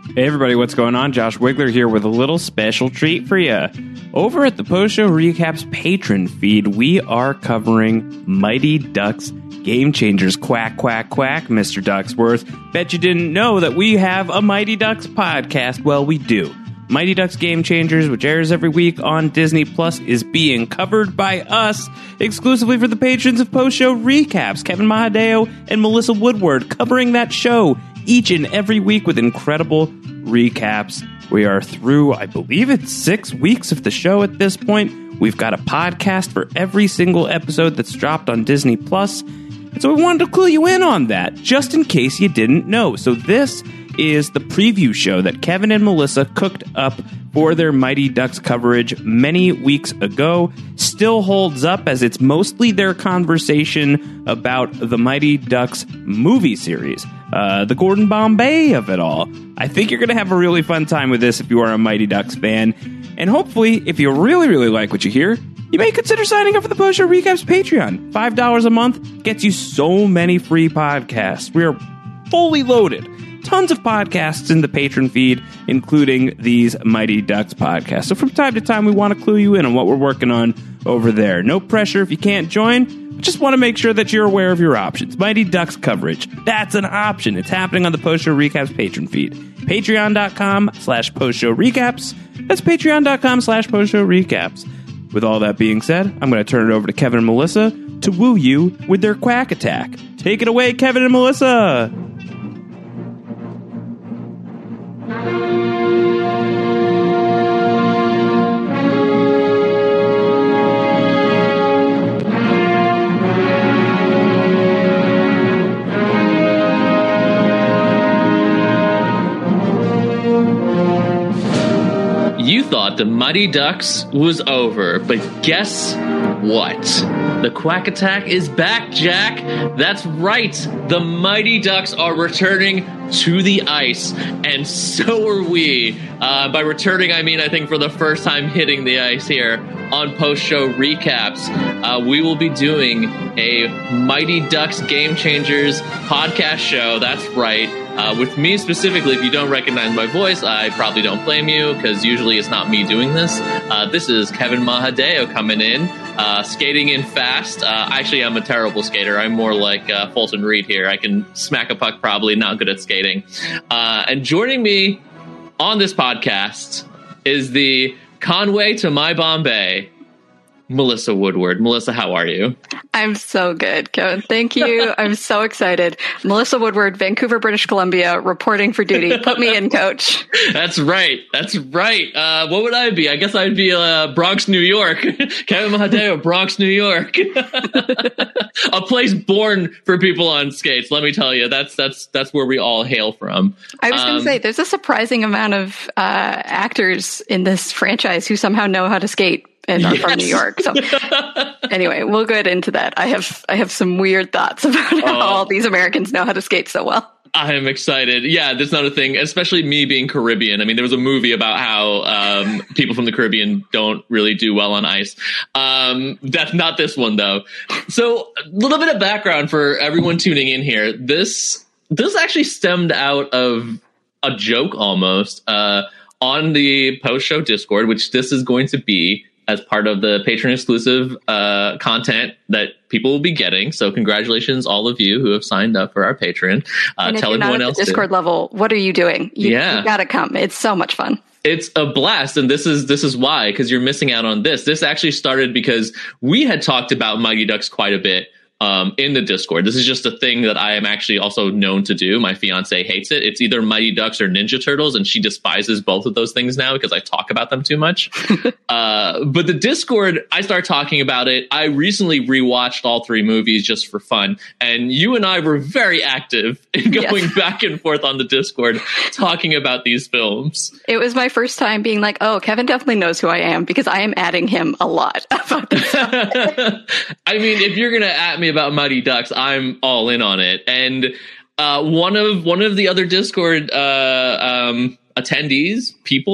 Hey everybody, what's going on? Josh Wigler here with a little special treat for you. Over at the Post Show Recaps Patron feed, we are covering Mighty Ducks Game Changers. Quack, quack, quack, Mr. Ducksworth. Bet you didn't know that we have a Mighty Ducks podcast. Well, we do. Mighty Ducks Game Changers, which airs every week on Disney Plus, is being covered by us exclusively for the patrons of Post Show Recaps. Kevin Mahadeo and Melissa Woodward covering that show each and every week with incredible recaps. We are through, I believe it's 6 weeks of the show at this point. We've got a podcast for every single episode that's dropped on Disney Plus. And so we wanted to clue you in on that, just in case you didn't know. So this is the preview show that Kevin and Melissa cooked up for their Mighty Ducks coverage many weeks ago. Still holds up, as it's mostly their conversation about the Mighty Ducks movie series, the Gordon Bombay of it all. I think you're going to have a really fun time with this if you are a Mighty Ducks fan. And hopefully, if you really, really like what you hear, you may consider signing up for the Post Show Recaps Patreon. $5 a month gets you so many free podcasts. We are fully loaded. Tons of podcasts in the patron feed, including these Mighty Ducks podcasts. So from time to time, we want to clue you in on what we're working on over there. No pressure if you can't join. Just want to make sure that you're aware of your options. Mighty Ducks coverage. That's an option. It's happening on the Post Show Recaps patron feed. Patreon.com/Post Show Recaps. That's Patreon.com/Post Show Recaps. With all that being said, I'm going to turn it over to Kevin and Melissa to woo you with their quack attack. Take it away, Kevin and Melissa. You thought the Mighty Ducks was over, but guess what? The Quack Attack is back, Jack. That's right. The Mighty Ducks are returning to the ice, and so are we. By returning, I mean, I think for the first time hitting the ice here on Post Show Recaps. We will be doing a Mighty Ducks Game Changers podcast show. That's right. With me specifically, if you don't recognize my voice, I probably don't blame you, because usually it's not me doing this. This is Kevin Mahadeo coming in, skating in fast. Actually, I'm a terrible skater. I'm more like Fulton Reed here. I can smack a puck probably, not good at skating. And joining me on this podcast is the Conway to my Bombay, Melissa Woodward. Melissa, how are you? I'm so good, Kevin. Thank you. I'm so excited. Melissa Woodward, Vancouver, British Columbia, reporting for duty. Put me in, coach. That's right. That's right. What would I be? I guess I'd be Bronx, New York. Kevin Mahadeo, Bronx, New York. A place born for people on skates. Let me tell you, that's where we all hail from. I was going to say, there's a surprising amount of actors in this franchise who somehow know how to skate and are from New York. So anyway, we'll get into that. I have some weird thoughts about how all these Americans know how to skate so well. I am excited. Yeah, that's not a thing, especially me being Caribbean. I mean, there was a movie about how people from the Caribbean don't really do well on ice. That's not this one, though. So a little bit of background for everyone tuning in here. This actually stemmed out of a joke almost on the post-show Discord, which this is going to be as part of the patron exclusive content that people will be getting. So congratulations, all of you who have signed up for our Patreon. Tell everyone else. Discord level, what are you doing? You gotta come. It's so much fun. It's a blast, and this is why, because you're missing out on this. This actually started because we had talked about Mighty Ducks quite a bit in the Discord. This is just a thing that I am actually also known to do. My fiance hates it. It's either Mighty Ducks or Ninja Turtles, and she despises both of those things now because I talk about them too much. But the Discord, I start talking about it. I recently rewatched all 3 movies just for fun, and you and I were very active in going back and forth on the Discord talking about these films. It was my first time being like, oh, Kevin definitely knows who I am, because I am adding him a lot about this stuff. I mean, if you're going to at me about Mighty Ducks, I'm all in on it. And one of the other Discord attendees,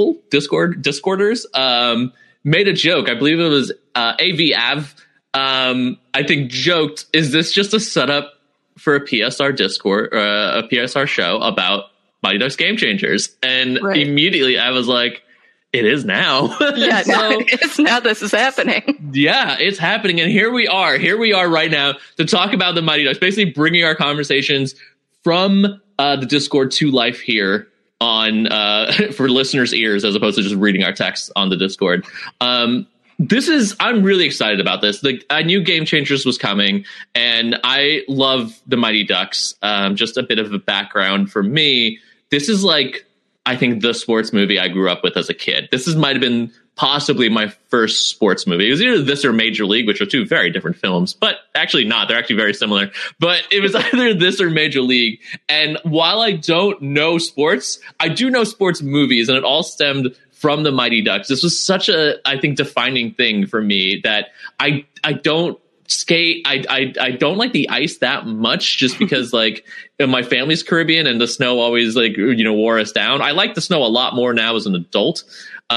Discorders, made a joke. I believe it was AV Av. I think joked, "Is this just a setup for a PSR Discord, a PSR show about Mighty Ducks Game Changers. And immediately I was like, it is now. Yeah, so, it's now this is happening. Yeah, it's happening. And here we are right now to talk about the Mighty Ducks, basically bringing our conversations from the Discord to life here on for listeners' ears, as opposed to just reading our text on the Discord. I'm really excited about this. I knew Game Changers was coming, and I love the Mighty Ducks. Just a bit of a background for me. This is like, I think, the sports movie I grew up with as a kid. Might have been possibly my first sports movie. It was either this or Major League, which are two very different films, but actually not. They're actually very similar. But it was either this or Major League. And while I don't know sports, I do know sports movies, and it all stemmed from the Mighty Ducks. This was such a, I think, defining thing for me that I don't skate. I don't like the ice that much, just because like my family's Caribbean and the snow always wore us down. I like the snow a lot more now as an adult.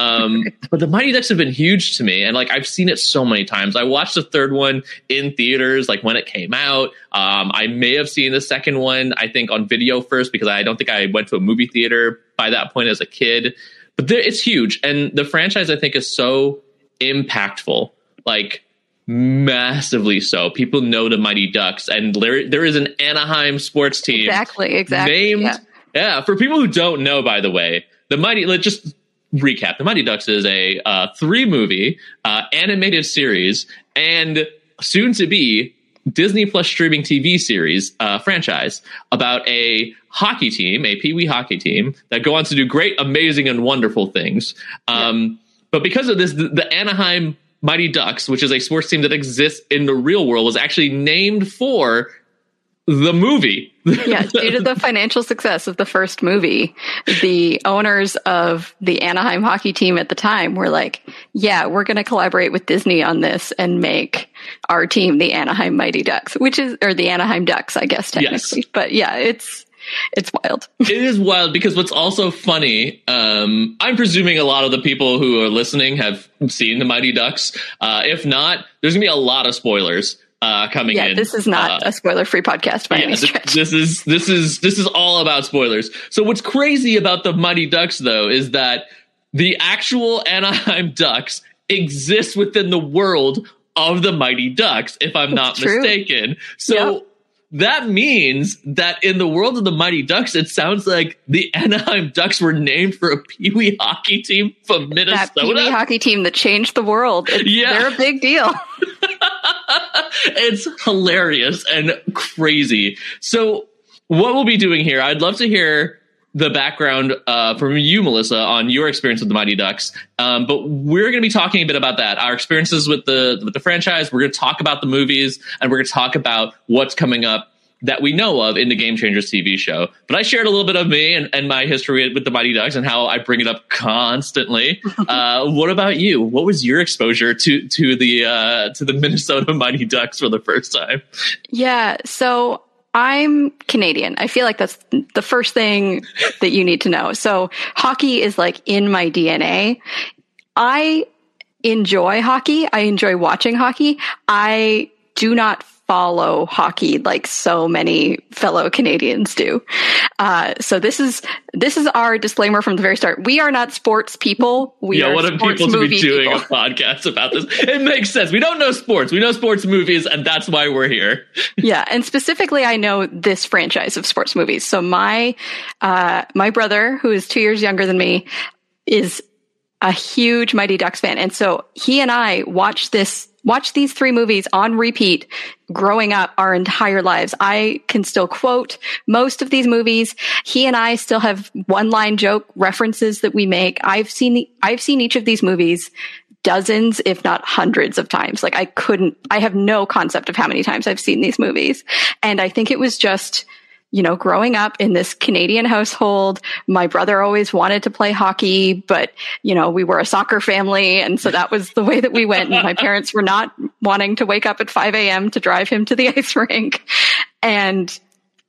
But the Mighty Ducks have been huge to me, and like I've seen it so many times. I watched the third one in theaters, like when it came out. I may have seen the second one, I think, on video first, because I don't think I went to a movie theater by that point as a kid. But it's huge, and the franchise, I think, is so impactful, like massively so. People know the Mighty Ducks, and there is an Anaheim sports team. Exactly. Named, yeah. For people who don't know, by the way, let's just recap. The Mighty Ducks is a 3-movie animated series, and soon to be Disney Plus streaming TV series franchise about a hockey team, a Pee Wee hockey team that go on to do great, amazing, and wonderful things. But because of this, the Anaheim Mighty Ducks, which is a sports team that exists in the real world, was actually named for the movie. Yeah, due to the financial success of the first movie, the owners of the Anaheim hockey team at the time were like, yeah, we're going to collaborate with Disney on this and make our team the Anaheim Mighty Ducks, or the Anaheim Ducks, I guess, technically. Yes. But yeah, it's wild. It is wild, because what's also funny, I'm presuming a lot of the people who are listening have seen the Mighty Ducks. If not, there's going to be a lot of spoilers coming in. Yeah, this is not a spoiler-free podcast by any stretch. This is all about spoilers. So what's crazy about the Mighty Ducks, though, is that the actual Anaheim Ducks exist within the world of the Mighty Ducks, if I'm not mistaken. So that means that in the world of the Mighty Ducks, it sounds like the Anaheim Ducks were named for a Pee Wee hockey team from Minnesota. That Pee Wee hockey team that changed the world. They're a big deal. It's hilarious and crazy. So what we'll be doing here, I'd love to hear the background from you, Melissa, on your experience with the Mighty Ducks. But we're going to be talking a bit about that, our experiences with the franchise. We're going to talk about the movies, and we're going to talk about what's coming up that we know of in the Game Changers TV show. But I shared a little bit of me and my history with the Mighty Ducks and how I bring it up constantly. What about you? What was your exposure to the Minnesota Mighty Ducks for the first time? Yeah, so I'm Canadian. I feel like that's the first thing that you need to know. So hockey is like in my DNA. I enjoy hockey. I enjoy watching hockey. I do not follow hockey like so many fellow Canadians do. So this is our disclaimer from the very start. We are not sports people. We are what are people to be doing people. A podcast about this? It makes sense. We don't know sports. We know sports movies, and that's why we're here. Yeah, and specifically, I know this franchise of sports movies. So my brother, who is 2 years younger than me, is a huge Mighty Ducks fan, and so he and I watched these 3 movies on repeat growing up our entire lives. I can still quote most of these movies. He and I still have one-line joke references that we make. I've seen each of these movies dozens, if not hundreds of times. Like I have no concept of how many times I've seen these movies. And I think it was just, growing up in this Canadian household, my brother always wanted to play hockey, but, we were a soccer family. And so that was the way that we went. And my parents were not wanting to wake up at 5 a.m. to drive him to the ice rink. And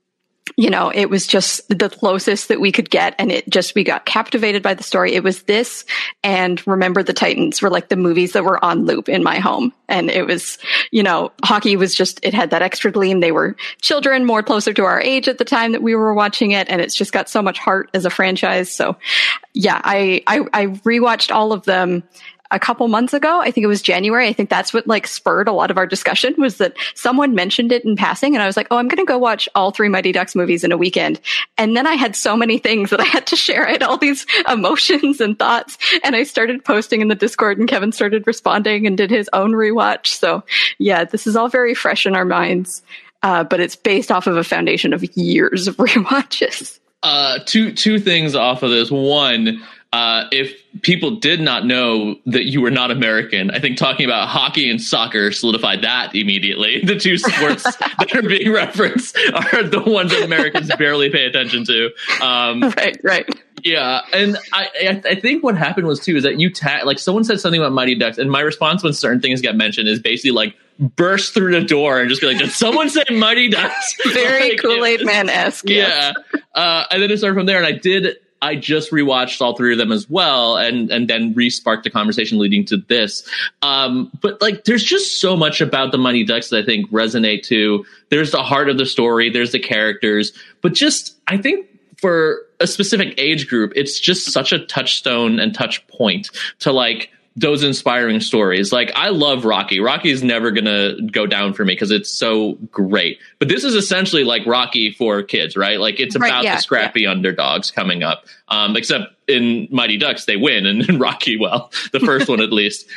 it was just the closest that we could get. And we got captivated by the story. It was this and Remember the Titans were like the movies that were on loop in my home. And it was, hockey was just, it had that extra gleam. They were children more closer to our age at the time that we were watching it. And it's just got so much heart as a franchise. So yeah, I rewatched all of them a couple months ago. I think it was January. I think that's what spurred a lot of our discussion, was that someone mentioned it in passing. And I was like, oh, I'm going to go watch all 3 Mighty Ducks movies in a weekend. And then I had so many things that I had to share. I had all these emotions and thoughts. And I started posting in the Discord, and Kevin started responding and did his own rewatch. So yeah, this is all very fresh in our minds. But it's based off of a foundation of years of rewatches. Two things off of this. One, if people did not know that you were not American, I think talking about hockey and soccer solidified that immediately. The two sports that are being referenced are the ones that Americans barely pay attention to. Right. Yeah, and I think what happened was too is that someone said something about Mighty Ducks, and my response when certain things get mentioned is basically burst through the door and just be like, did someone say Mighty Ducks? Very Kool-Aid Man-esque. Yeah. And then it started from there, and I just rewatched all 3 of them as well, and then re-sparked the conversation leading to this. But there's just so much about the Mighty Ducks that I think resonate too. There's the heart of the story, there's the characters, but just I think for a specific age group, it's just such a touchstone and touch point to those inspiring stories. I love Rocky. Rocky is never going to go down for me because it's so great. But this is essentially like Rocky for kids, right? It's about the scrappy underdogs coming up. Except in Mighty Ducks, they win. And in Rocky, well, the first one at least.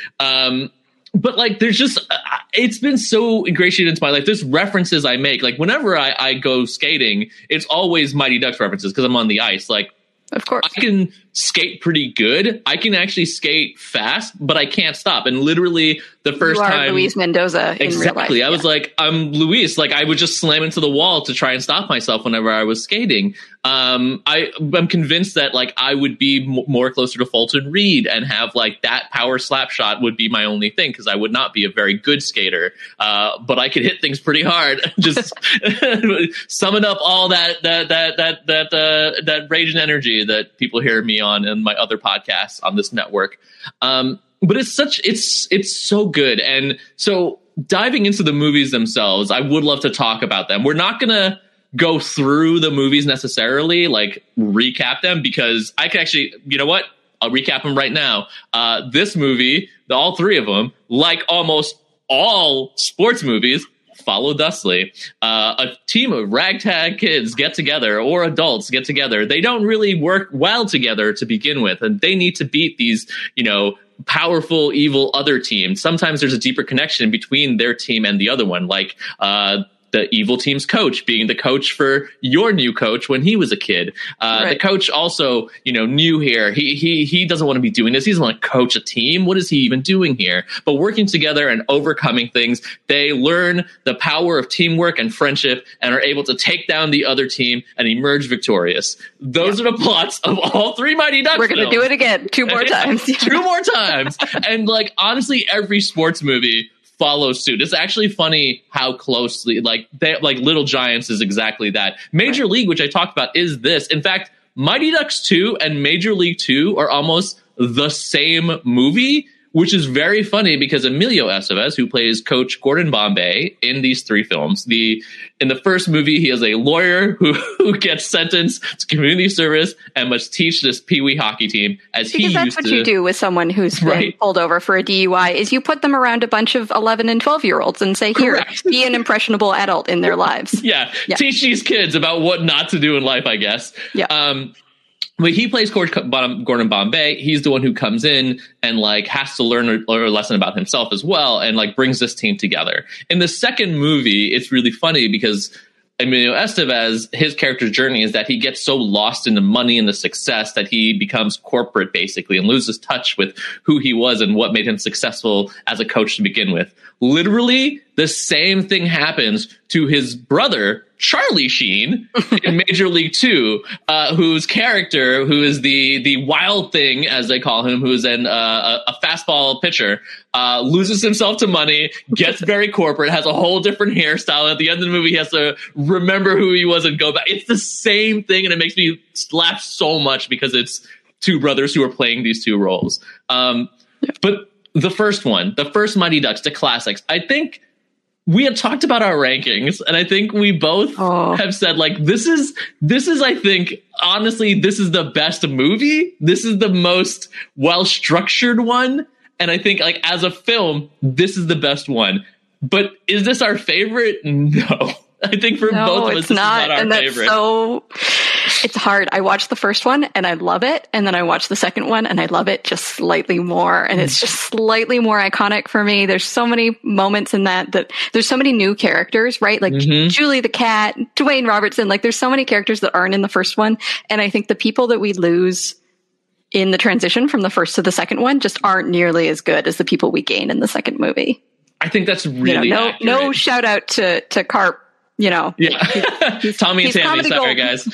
But there's just, it's been so ingratiated into my life. There's references I make. Whenever I go skating, it's always Mighty Ducks references because I'm on the ice. Of course. I can skate pretty good. I can actually skate fast, but I can't stop. And literally the first time Luis Mendoza in real life. I was like, I'm Luis. I would just slam into the wall to try and stop myself whenever I was skating. I'm convinced that I would be more closer to Fulton Reed and have that power slap shot would be my only thing, because I would not be a very good skater. But I could hit things pretty hard. Just summon up all that rage and energy that people hear me on in my other podcasts on this network. But it's so good. And so diving into the movies themselves, I would love to talk about them. We're not going to go through the movies necessarily, recap them, because I can actually, you know what? I'll recap them right now. This movie, all 3 of them, like almost all sports movies, follow thusly. A team of ragtag kids get together, or adults get together. They don't really work well together to begin with, and they need to beat these, powerful, evil other team. Sometimes there's a deeper connection between their team and the other one, the evil team's coach being the coach for your new coach when he was a kid. Right. The coach also, new here. He doesn't want to be doing this. He doesn't want to coach a team. What is he even doing here? But working together and overcoming things, they learn the power of teamwork and friendship and are able to take down the other team and emerge victorious. Those are the plots of all 3 Mighty Ducks We're going to do it again 2 more times. 2 more times. And honestly, every sports movie follow suit. It's actually funny how closely Little Giants is exactly that. Major League, which I talked about, is this. In fact, Mighty Ducks 2 and Major League 2 are almost the same movie, which is very funny because Emilio Estevez, who plays Coach Gordon Bombay in these 3 films, in the first movie, he is a lawyer who gets sentenced to community service and must teach this peewee hockey team because that's what you do with someone who's been pulled over for a DUI, is you put them around a bunch of 11 and 12-year-olds and say, here, be an impressionable adult in their lives. Yeah. Teach these kids about what not to do in life, I guess. Yeah. But he plays Coach Gordon Bombay. He's the one who comes in and has to learn a lesson about himself as well, and brings this team together. In the second movie, it's really funny because Emilio Estevez, his character's journey is that he gets so lost in the money and the success that he becomes corporate basically and loses touch with who he was and what made him successful as a coach to begin with. Literally, the same thing happens to his brother, Charlie Sheen, in Major League Two, whose character, who is the wild thing, as they call him, who is a fastball pitcher, loses himself to money, gets very corporate, has a whole different hairstyle. At the end of the movie, he has to remember who he was and go back. It's the same thing, and it makes me laugh so much because it's two brothers who are playing these two roles. But the first Mighty Ducks, the classics, I think we had talked about our rankings, and I think we both have said, like, this is, I think, honestly, this is the best movie. This is the most well-structured one. And I think, like, as a film, this is the best one. But is this our favorite? No. I think for both of us, this is not our favorite. So it's hard. I watched the first one and I love it. And then I watched the second one and I love it just slightly more. And it's just slightly more iconic for me. There's so many moments in that there's so many new characters, right? Like Julie the cat, Dwayne Robertson, like there's so many characters that aren't in the first one. And I think the people that we lose in the transition from the first to the second one just aren't nearly as good as the people we gain in the second movie. I think that's really accurate. No shout out to Carp. Yeah. Tommy and Tammy, sorry guys.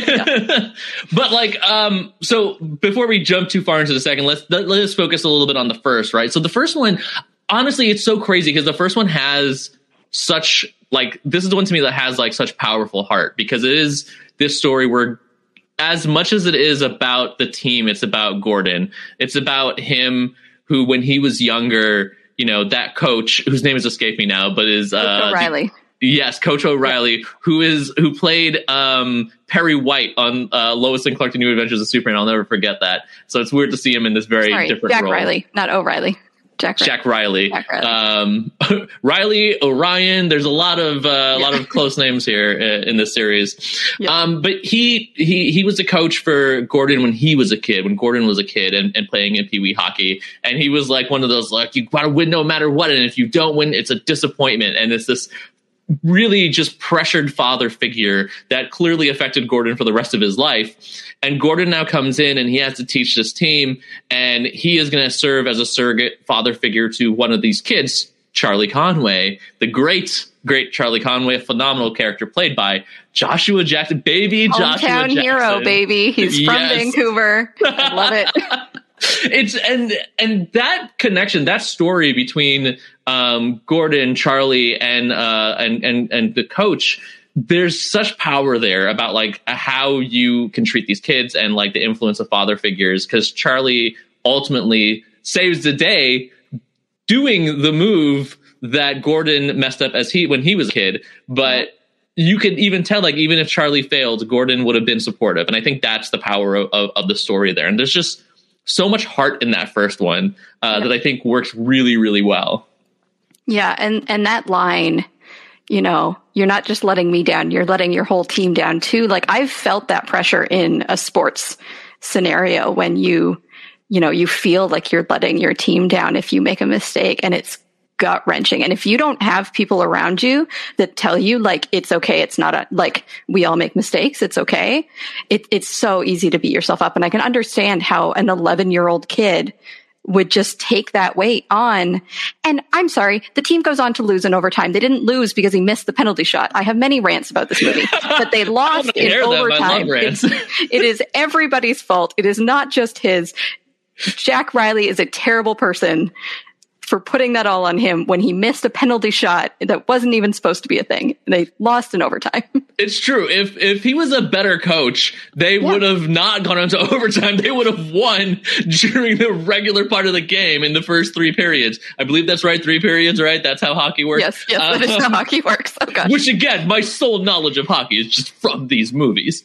But like, so before we jump too far into the second, let's focus a little bit on the first, right? So the first one, honestly, it's so crazy because the first one has such, like, this is the one to me that has like such powerful heart, because it is this story where, as much as it is about the team, it's about Gordon. It's about him who, when he was younger, you know, that coach whose name has escaped me now, but is O'Reilly. Yes, Coach O'Reilly, who played Perry White on Lois and Clark: The New Adventures of Superman. I'll never forget that. So it's weird to see him in this very different Jack role. Riley, not O'Reilly. Jack Riley. Riley, Orion. There's a lot of close names here in this series. Yeah. But he was a coach for Gordon when he was a kid, when Gordon was a kid and playing in Pee Wee hockey. And he was like one of those, like, you got to win no matter what. And if you don't win, it's a disappointment. And it's this really just pressured father figure that clearly affected Gordon for the rest of his life. And Gordon now comes in and he has to teach this team, and he is going to serve as a surrogate father figure to one of these kids, Charlie Conway, the great Charlie Conway, a phenomenal character played by Joshua Jackson, baby. Hometown Joshua Jackson. Hero, baby. He's from Vancouver. I love it. It's and that connection, that story between Gordon, Charlie, and the coach, there's such power there about like how you can treat these kids and like the influence of father figures, because Charlie ultimately saves the day doing the move that Gordon messed up when he was a kid. But you could even tell, like, even if Charlie failed, Gordon would have been supportive. And I think that's the power of the story there. And there's just so much heart in that first one that I think works really, really well. Yeah. And that line, you know, you're not just letting me down, you're letting your whole team down too. Like, I've felt that pressure in a sports scenario when you feel like you're letting your team down if you make a mistake, and it's gut wrenching. And if you don't have people around you that tell you, like, it's okay, it's not like, we all make mistakes, it's okay. It's so easy to beat yourself up. And I can understand how an 11-year-old kid would just take that weight on. And I'm sorry, the team goes on to lose in overtime. They didn't lose because he missed the penalty shot. I have many rants about this movie, but they lost in overtime. It is everybody's fault. It is not just his. Jack Riley is a terrible person for putting that all on him when he missed a penalty shot that wasn't even supposed to be a thing. They lost in overtime. It's true. If he was a better coach, they would have not gone into overtime. They would have won during the regular part of the game in the first 3 periods. I believe that's right. 3 periods, right? That's how hockey works. Yes, that is how hockey works. Oh, gosh. Which, again, my sole knowledge of hockey is just from these movies.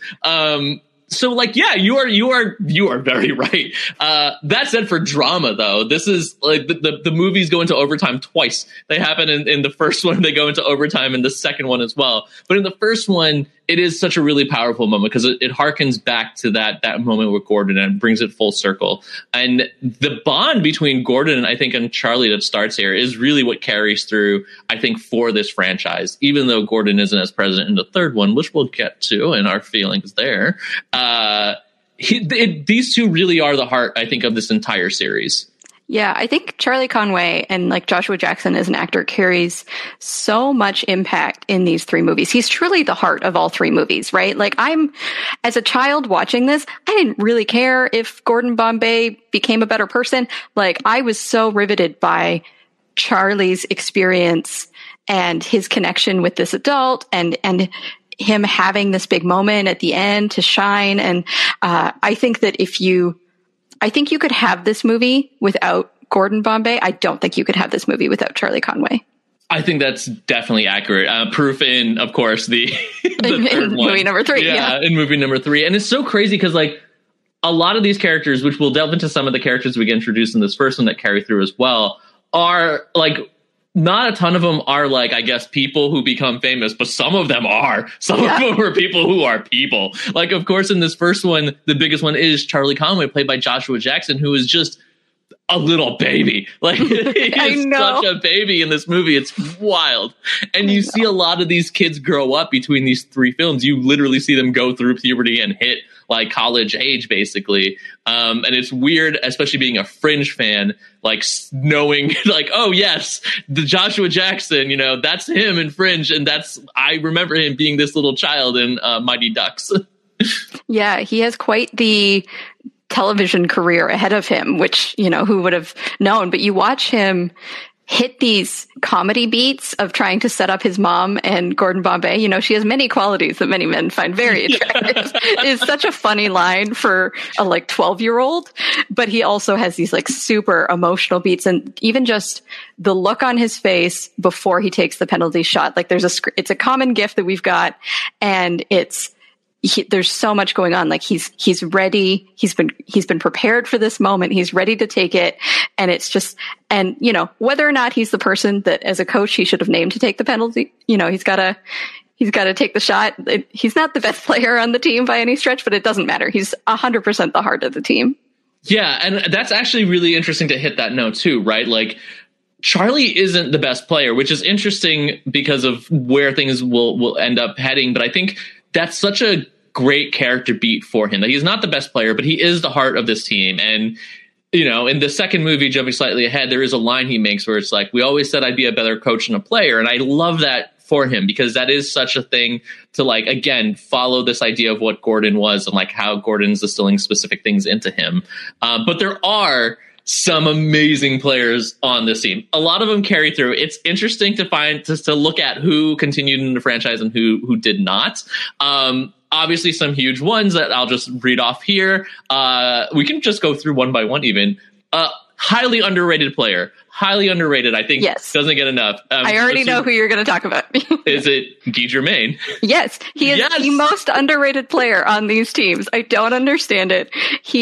So, like, yeah, you are very right. That said, for drama, though, this is like the movies go into overtime twice. They happen in the first one, they go into overtime in the second one as well. But in the first one, it is such a really powerful moment because it harkens back to that moment with Gordon and brings it full circle. And the bond between Gordon, I think, and Charlie that starts here is really what carries through, I think, for this franchise. Even though Gordon isn't as present in the third one, which we'll get to in our feelings there. These two really are the heart, I think, of this entire series. Yeah, I think Charlie Conway and like Joshua Jackson as an actor carries so much impact in these three movies. He's truly the heart of all three movies, right? Like as a child watching this, I didn't really care if Gordon Bombay became a better person. Like I was so riveted by Charlie's experience and his connection with this adult and him having this big moment at the end to shine. And I think that I think you could have this movie without Gordon Bombay. I don't think you could have this movie without Charlie Conway. I think that's definitely accurate. Proof in, of course, the third one. Movie number 3. Yeah, in movie number 3. And it's so crazy because, like, a lot of these characters, which we'll delve into some of the characters we get introduced in this first one that carry through as well, are, like, not a ton of them are, like, I guess, people who become famous, but some of them are. Some of them are people who are people. Like, of course, in this first one, the biggest one is Charlie Conway, played by Joshua Jackson, who is just a little baby. Like, he is such a baby in this movie. It's wild. And you see a lot of these kids grow up between these three films. You literally see them go through puberty and hit, like, college age, basically. And it's weird, especially being a Fringe fan, like, knowing, like, oh, yes, the Joshua Jackson, you know, that's him in Fringe. And I remember him being this little child in Mighty Ducks. Yeah, he has quite the television career ahead of him, which, you know, who would have known? But you watch him hit these comedy beats of trying to set up his mom and Gordon Bombay. You know, she has many qualities that many men find very attractive. It's such a funny line for a like 12-year-old, but he also has these like super emotional beats, and even just the look on his face before he takes the penalty shot. Like it's a common gift that we've got, and there's so much going on. Like he's ready. He's been prepared for this moment. He's ready to take it. And it's just, and you know, whether or not he's the person that as a coach he should have named to take the penalty, you know, he's got to take the shot. He's not the best player on the team by any stretch, but it doesn't matter. He's 100% the heart of the team. Yeah. And that's actually really interesting to hit that note too, right? Like, Charlie isn't the best player, which is interesting because of where things will end up heading. But I think that's such a great character beat for him, that he's not the best player, but he is the heart of this team. And, you know, in the second movie, jumping slightly ahead, there is a line he makes where it's like, we always said I'd be a better coach and a player. And I love that for him, because that is such a thing to, like, again, follow this idea of what Gordon was and like how Gordon's distilling specific things into him. But there are some amazing players on this team. A lot of them carry through. It's interesting to look at who continued in the franchise and who did not. Obviously some huge ones that I'll just read off here. We can just go through one by one even. Highly underrated player. Highly underrated, I think. Yes. Doesn't get enough. I already know who you're going to talk about. Is it Guy Germain? Yes. He is the most underrated player on these teams. I don't understand it.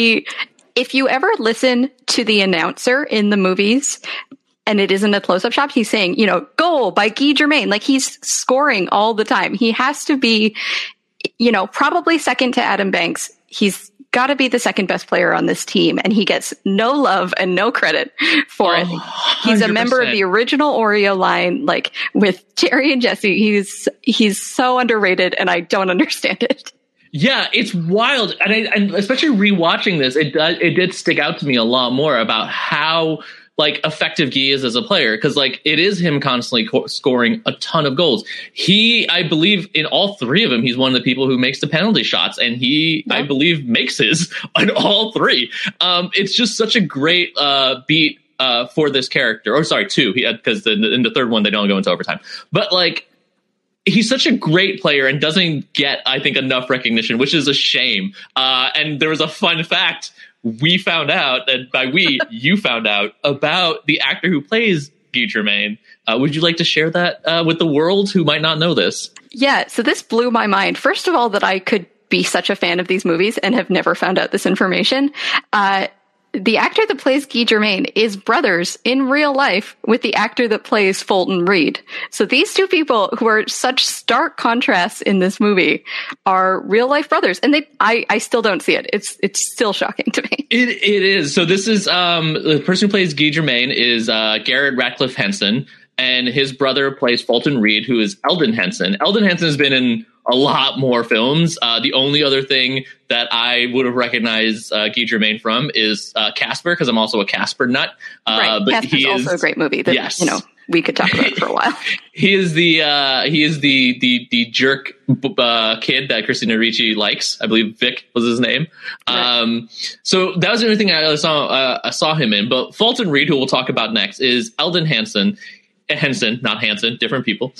If you ever listen to the announcer in the movies, and it isn't a close-up shot, he's saying, you know, goal by Guy Germain. Like, he's scoring all the time. He has to be, you know, probably second to Adam Banks. He's got to be the second best player on this team, and he gets no love and no credit for it. He's a member of the original Oreo line, like with Jerry and Jesse. He's so underrated, and I don't understand it. Yeah, it's wild. And especially rewatching this, it did stick out to me a lot more about how, like, effective Guy is as a player. Because, like, it is him constantly scoring a ton of goals. I believe in all three of them, he's one of the people who makes the penalty shots. And I believe, makes his on all three. It's just such a great beat for this character. Or sorry, two. Because in the third one, they don't go into overtime. But, like, he's such a great player and doesn't get, I think, enough recognition, which is a shame. And there was a fun fact we found out, and by we, you found out, about the actor who plays Guy Germain. Would you like to share that with the world who might not know this? Yeah, so this blew my mind. First of all, that I could be such a fan of these movies and have never found out this information. The actor that plays Guy Germain is brothers in real life with the actor that plays Fulton Reed. So these two people, who are such stark contrasts in this movie, are real life brothers. And I still don't see it. It's still shocking to me. It is. So this is, the person who plays Guy Germain is Garrett Ratcliffe Henson. and his brother plays Fulton Reed, who is Eldon Henson. Eldon Henson has been in a lot more films. The only other thing that I would have recognized Guy Germain from is Casper, because I'm also a Casper nut. Right. But Casper's also a great movie that, yes. We could talk about for a while. He is the jerk kid that Christina Ricci likes. I believe Vic was his name. Right. So that was the only thing I saw him in. But Fulton Reed, who we'll talk about next, is Eldon Henson, not Hanson, different people.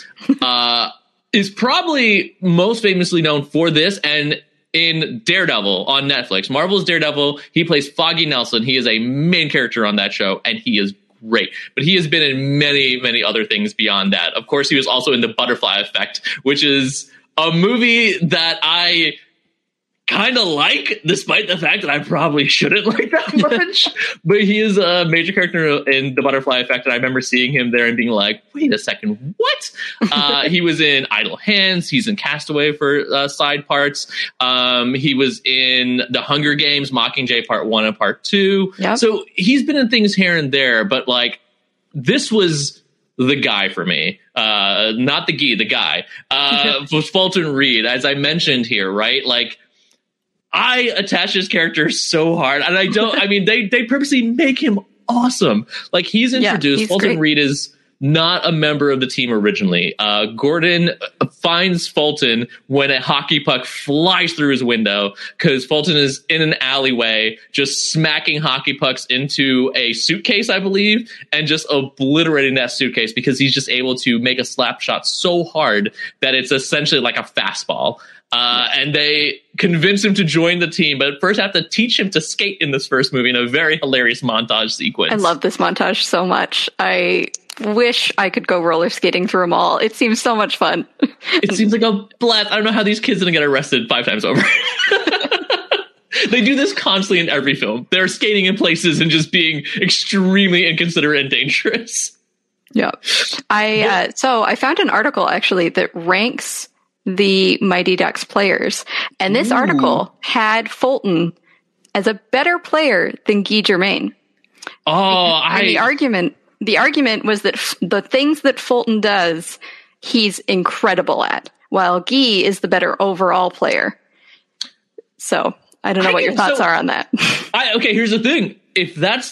Is probably most famously known for this and in Daredevil on Netflix. Marvel's Daredevil. He plays Foggy Nelson. He is a main character on that show, and he is great. But he has been in many, many other things beyond that. Of course, he was also in The Butterfly Effect, which is a movie that I kind of like, despite the fact that I probably shouldn't like that much. But he is a major character in The Butterfly Effect, and I remember seeing him there and being like, wait a second, what? He was in Idle Hands. He's in Castaway for side parts. He was in The Hunger Games, Mockingjay Part 1 and Part 2. Yep. So he's been in things here and there, but like this was the guy for me. Not the guy. Was Fulton Reed, as I mentioned here, right? Like, I attach his character so hard, and they purposely make him awesome. Like, he's introduced. Fulton Reed is not a member of the team originally. Gordon finds Fulton when a hockey puck flies through his window, because Fulton is in an alleyway just smacking hockey pucks into a suitcase, I believe, and just obliterating that suitcase because he's just able to make a slap shot so hard that it's essentially like a fastball. And they convince him to join the team, but first have to teach him to skate in this first movie in a very hilarious montage sequence. I love this montage so much. I wish I could go roller skating through them all. It seems so much fun. It seems like a blast. I don't know how these kids didn't get arrested 5 times over. They do this constantly in every film. They're skating in places and just being extremely inconsiderate and dangerous. Yeah. So I found an article actually that ranks the Mighty Ducks players, and this article had Fulton as a better player than Guy Germain. The argument was that the things that Fulton does, he's incredible at, while Guy is the better overall player. So I don't know what your thoughts are on that. Okay, here's the thing. If that's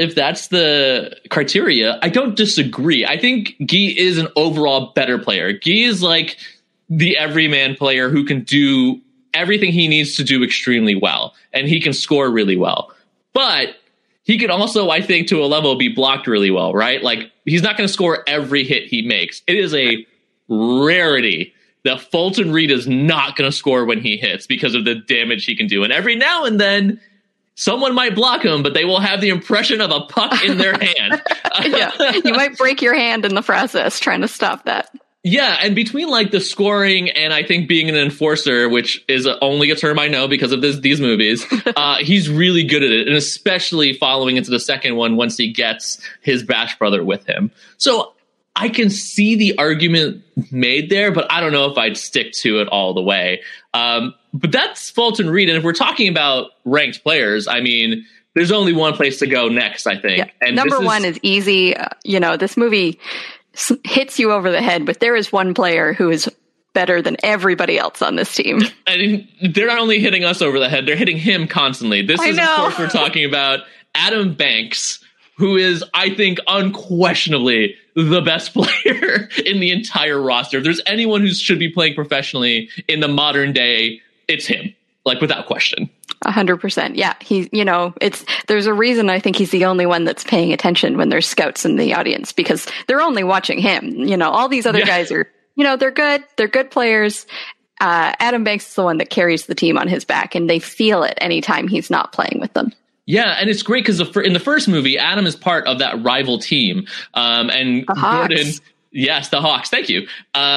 the criteria, I don't disagree. I think Guy is an overall better player. Guy is like the everyman player who can do everything he needs to do extremely well, and he can score really well. But he can also, I think, to a level, be blocked really well, right? Like, he's not going to score every hit he makes. It is a rarity that Fulton Reed is not going to score when he hits because of the damage he can do. And every now and then, someone might block him, but they will have the impression of a puck in their hand. Yeah, you might break your hand in the process trying to stop that. Yeah, and between like the scoring and I think being an enforcer, which is only a term I know because of these movies, he's really good at it, and especially following into the second one once he gets his Bash brother with him. So I can see the argument made there, but I don't know if I'd stick to it all the way. But that's Fulton Reed, and if we're talking about ranked players, I mean, there's only one place to go next, I think. Yeah. And number one is easy. This movie hits you over the head, but there is one player who is better than everybody else on this team. And they're not only hitting us over the head, they're hitting him constantly. Of course, we're talking about Adam Banks, who is, I think, unquestionably the best player in the entire roster. If there's anyone who should be playing professionally in the modern day, it's him, like, without question. 100%. Yeah. There's a reason I think he's the only one that's paying attention when there's scouts in the audience, because they're only watching him. All these other guys are, they're good. They're good players. Adam Banks is the one that carries the team on his back, and they feel it anytime he's not playing with them. Yeah, and it's great because in the first movie, Adam is part of that rival team. And the Hawks. Gordon, yes, the Hawks. Thank you.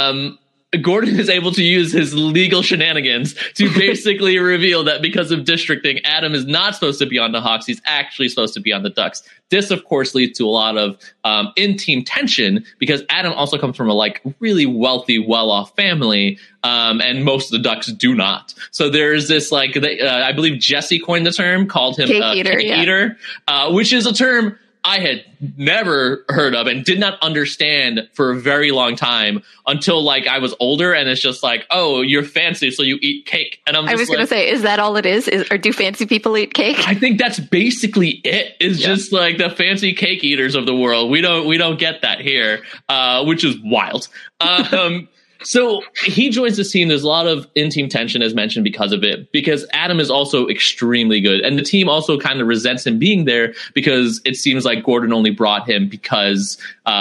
Gordon is able to use his legal shenanigans to basically reveal that because of districting, Adam is not supposed to be on the Hawks. He's actually supposed to be on the Ducks. This, of course, leads to a lot of in-team tension because Adam also comes from a really wealthy, well-off family, and most of the Ducks do not. So there's this I believe Jesse coined the term, called him cake eater, eater, which is a term I had never heard of and did not understand for a very long time until like I was older, and it's just like, oh, you're fancy, so you eat cake. And I was going to say, is that all it is? Or do fancy people eat cake? I think that's basically it. Is just like the fancy cake eaters of the world. We don't get that here, which is wild. So he joins this team. There's a lot of in-team tension, as mentioned, because of it, because Adam is also extremely good. And the team also kind of resents him being there because it seems like Gordon only brought him because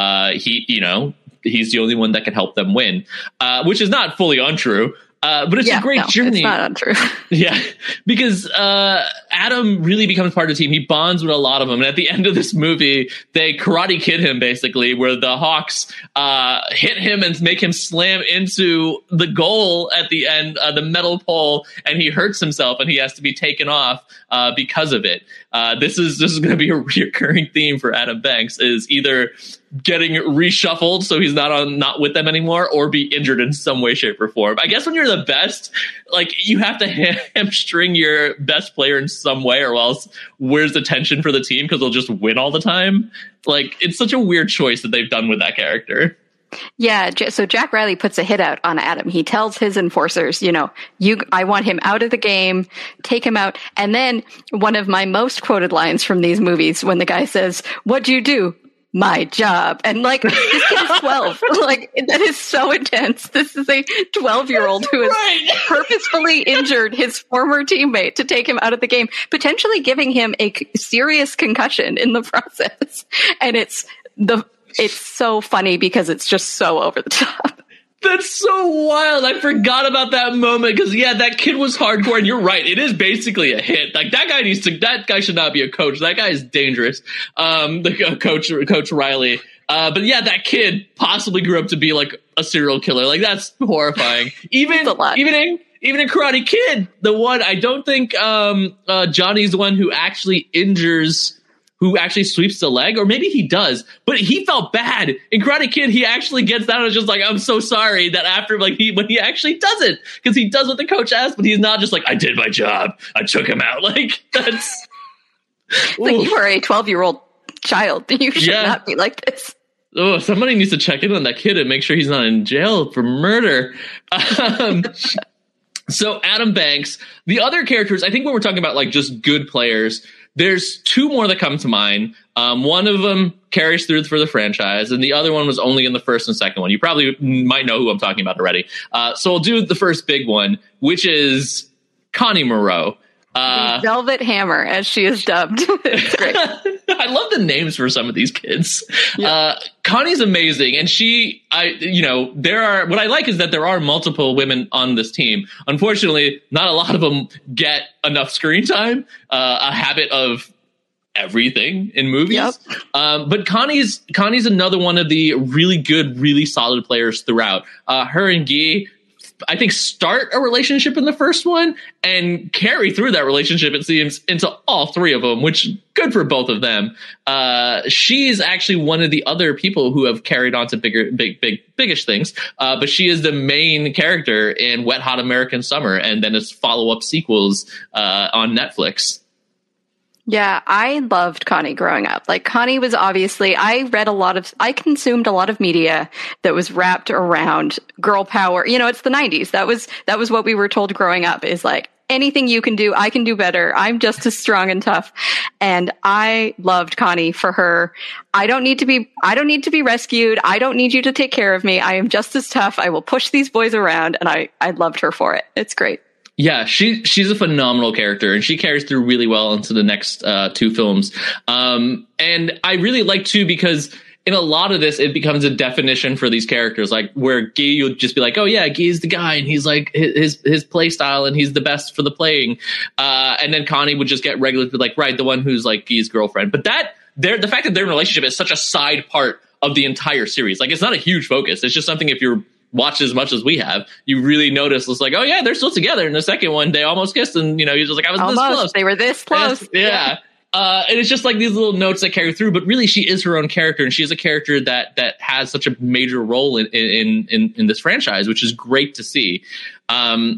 he's the only one that can help them win, which is not fully untrue. But it's a great journey. It's not untrue. Yeah, because Adam really becomes part of the team. He bonds with a lot of them. And at the end of this movie, they Karate Kid him, basically, where the Hawks hit him and make him slam into the goal at the end, the metal pole, and he hurts himself and he has to be taken off because of it. This is going to be a recurring theme for Adam Banks, is either getting reshuffled so he's not with them anymore, or be injured in some way, shape, or form. I guess when you're the best, like, you have to hamstring your best player in some way, or else where's the tension for the team, because they'll just win all the time. Like, it's such a weird choice that they've done with that character. Yeah, so Jack Riley puts a hit out on Adam. He tells his enforcers, I want him out of the game, take him out. And then one of my most quoted lines from these movies, when the guy says, "What'd you do?" "My job." And like, this kid is 12. Like, that is so intense. This is a 12-year-old who has purposefully injured his former teammate to take him out of the game, potentially giving him a serious concussion in the process. And it's so funny because it's just so over the top. That's so wild. I forgot about that moment because, that kid was hardcore. And you're right. It is basically a hit. Like, that guy should not be a coach. That guy is dangerous. Coach Riley. But that kid possibly grew up to be like a serial killer. Like, that's horrifying. Even in Karate Kid, the one, I don't think Johnny's the one who actually sweeps the leg, or maybe he does, but he felt bad. In Karate Kid, he actually gets down and is just like, "I'm so sorry," that after, like, when he actually does it, because he does what the coach asked, but he's not just like, "I did my job, I took him out." Like, that's like, you are a 12-year-old child. You should not be like this. Oh, somebody needs to check in on that kid and make sure he's not in jail for murder. So Adam Banks, the other characters, I think when we're talking about like just good players, there's two more that come to mind. One of them carries through for the franchise, and the other one was only in the first and second one. You probably might know who I'm talking about already. So I'll do the first big one, which is Connie Moreau. Velvet Hammer, as she is dubbed. It's great. I love the names for some of these kids. Yeah. Connie's amazing, and what I like is that there are multiple women on this team. Unfortunately, not a lot of them get enough screen time. A habit of everything in movies. Yep. But Connie's another one of the really good, really solid players throughout. Her and Guy, I think, start a relationship in the first one and carry through that relationship, it seems, into all three of them, which good for both of them. She's actually one of the other people who have carried on to biggish things. But she is the main character in Wet Hot American Summer, and then its follow-up sequels on Netflix. Yeah, I loved Connie growing up. Like, Connie was obviously, I consumed a lot of media that was wrapped around girl power. It's the 90s. That was what we were told growing up, is like, anything you can do, I can do better. I'm just as strong and tough. And I loved Connie for her. I don't need to be rescued. I don't need you to take care of me. I am just as tough. I will push these boys around. And I loved her for it. It's great. Yeah, she's a phenomenal character, and she carries through really well into the next two films. And I really like, too, because in a lot of this, it becomes a definition for these characters, like where Guy, you'll just be like, oh, yeah, Guy's the guy, and he's like his play style, and he's the best for the playing. And then Connie would just get regularly like, right, the one who's like Guy's girlfriend. But the fact that their relationship is such a side part of the entire series, like, it's not a huge focus. It's just something, if you're watched as much as we have, you really notice it's like, oh yeah, they're still together. In the second one, they almost kissed, and you're just like, I was almost this close. They were this close. Yeah. And it's just like these little notes that carry through, but really she is her own character, and she is a character that has such a major role in this franchise, which is great to see.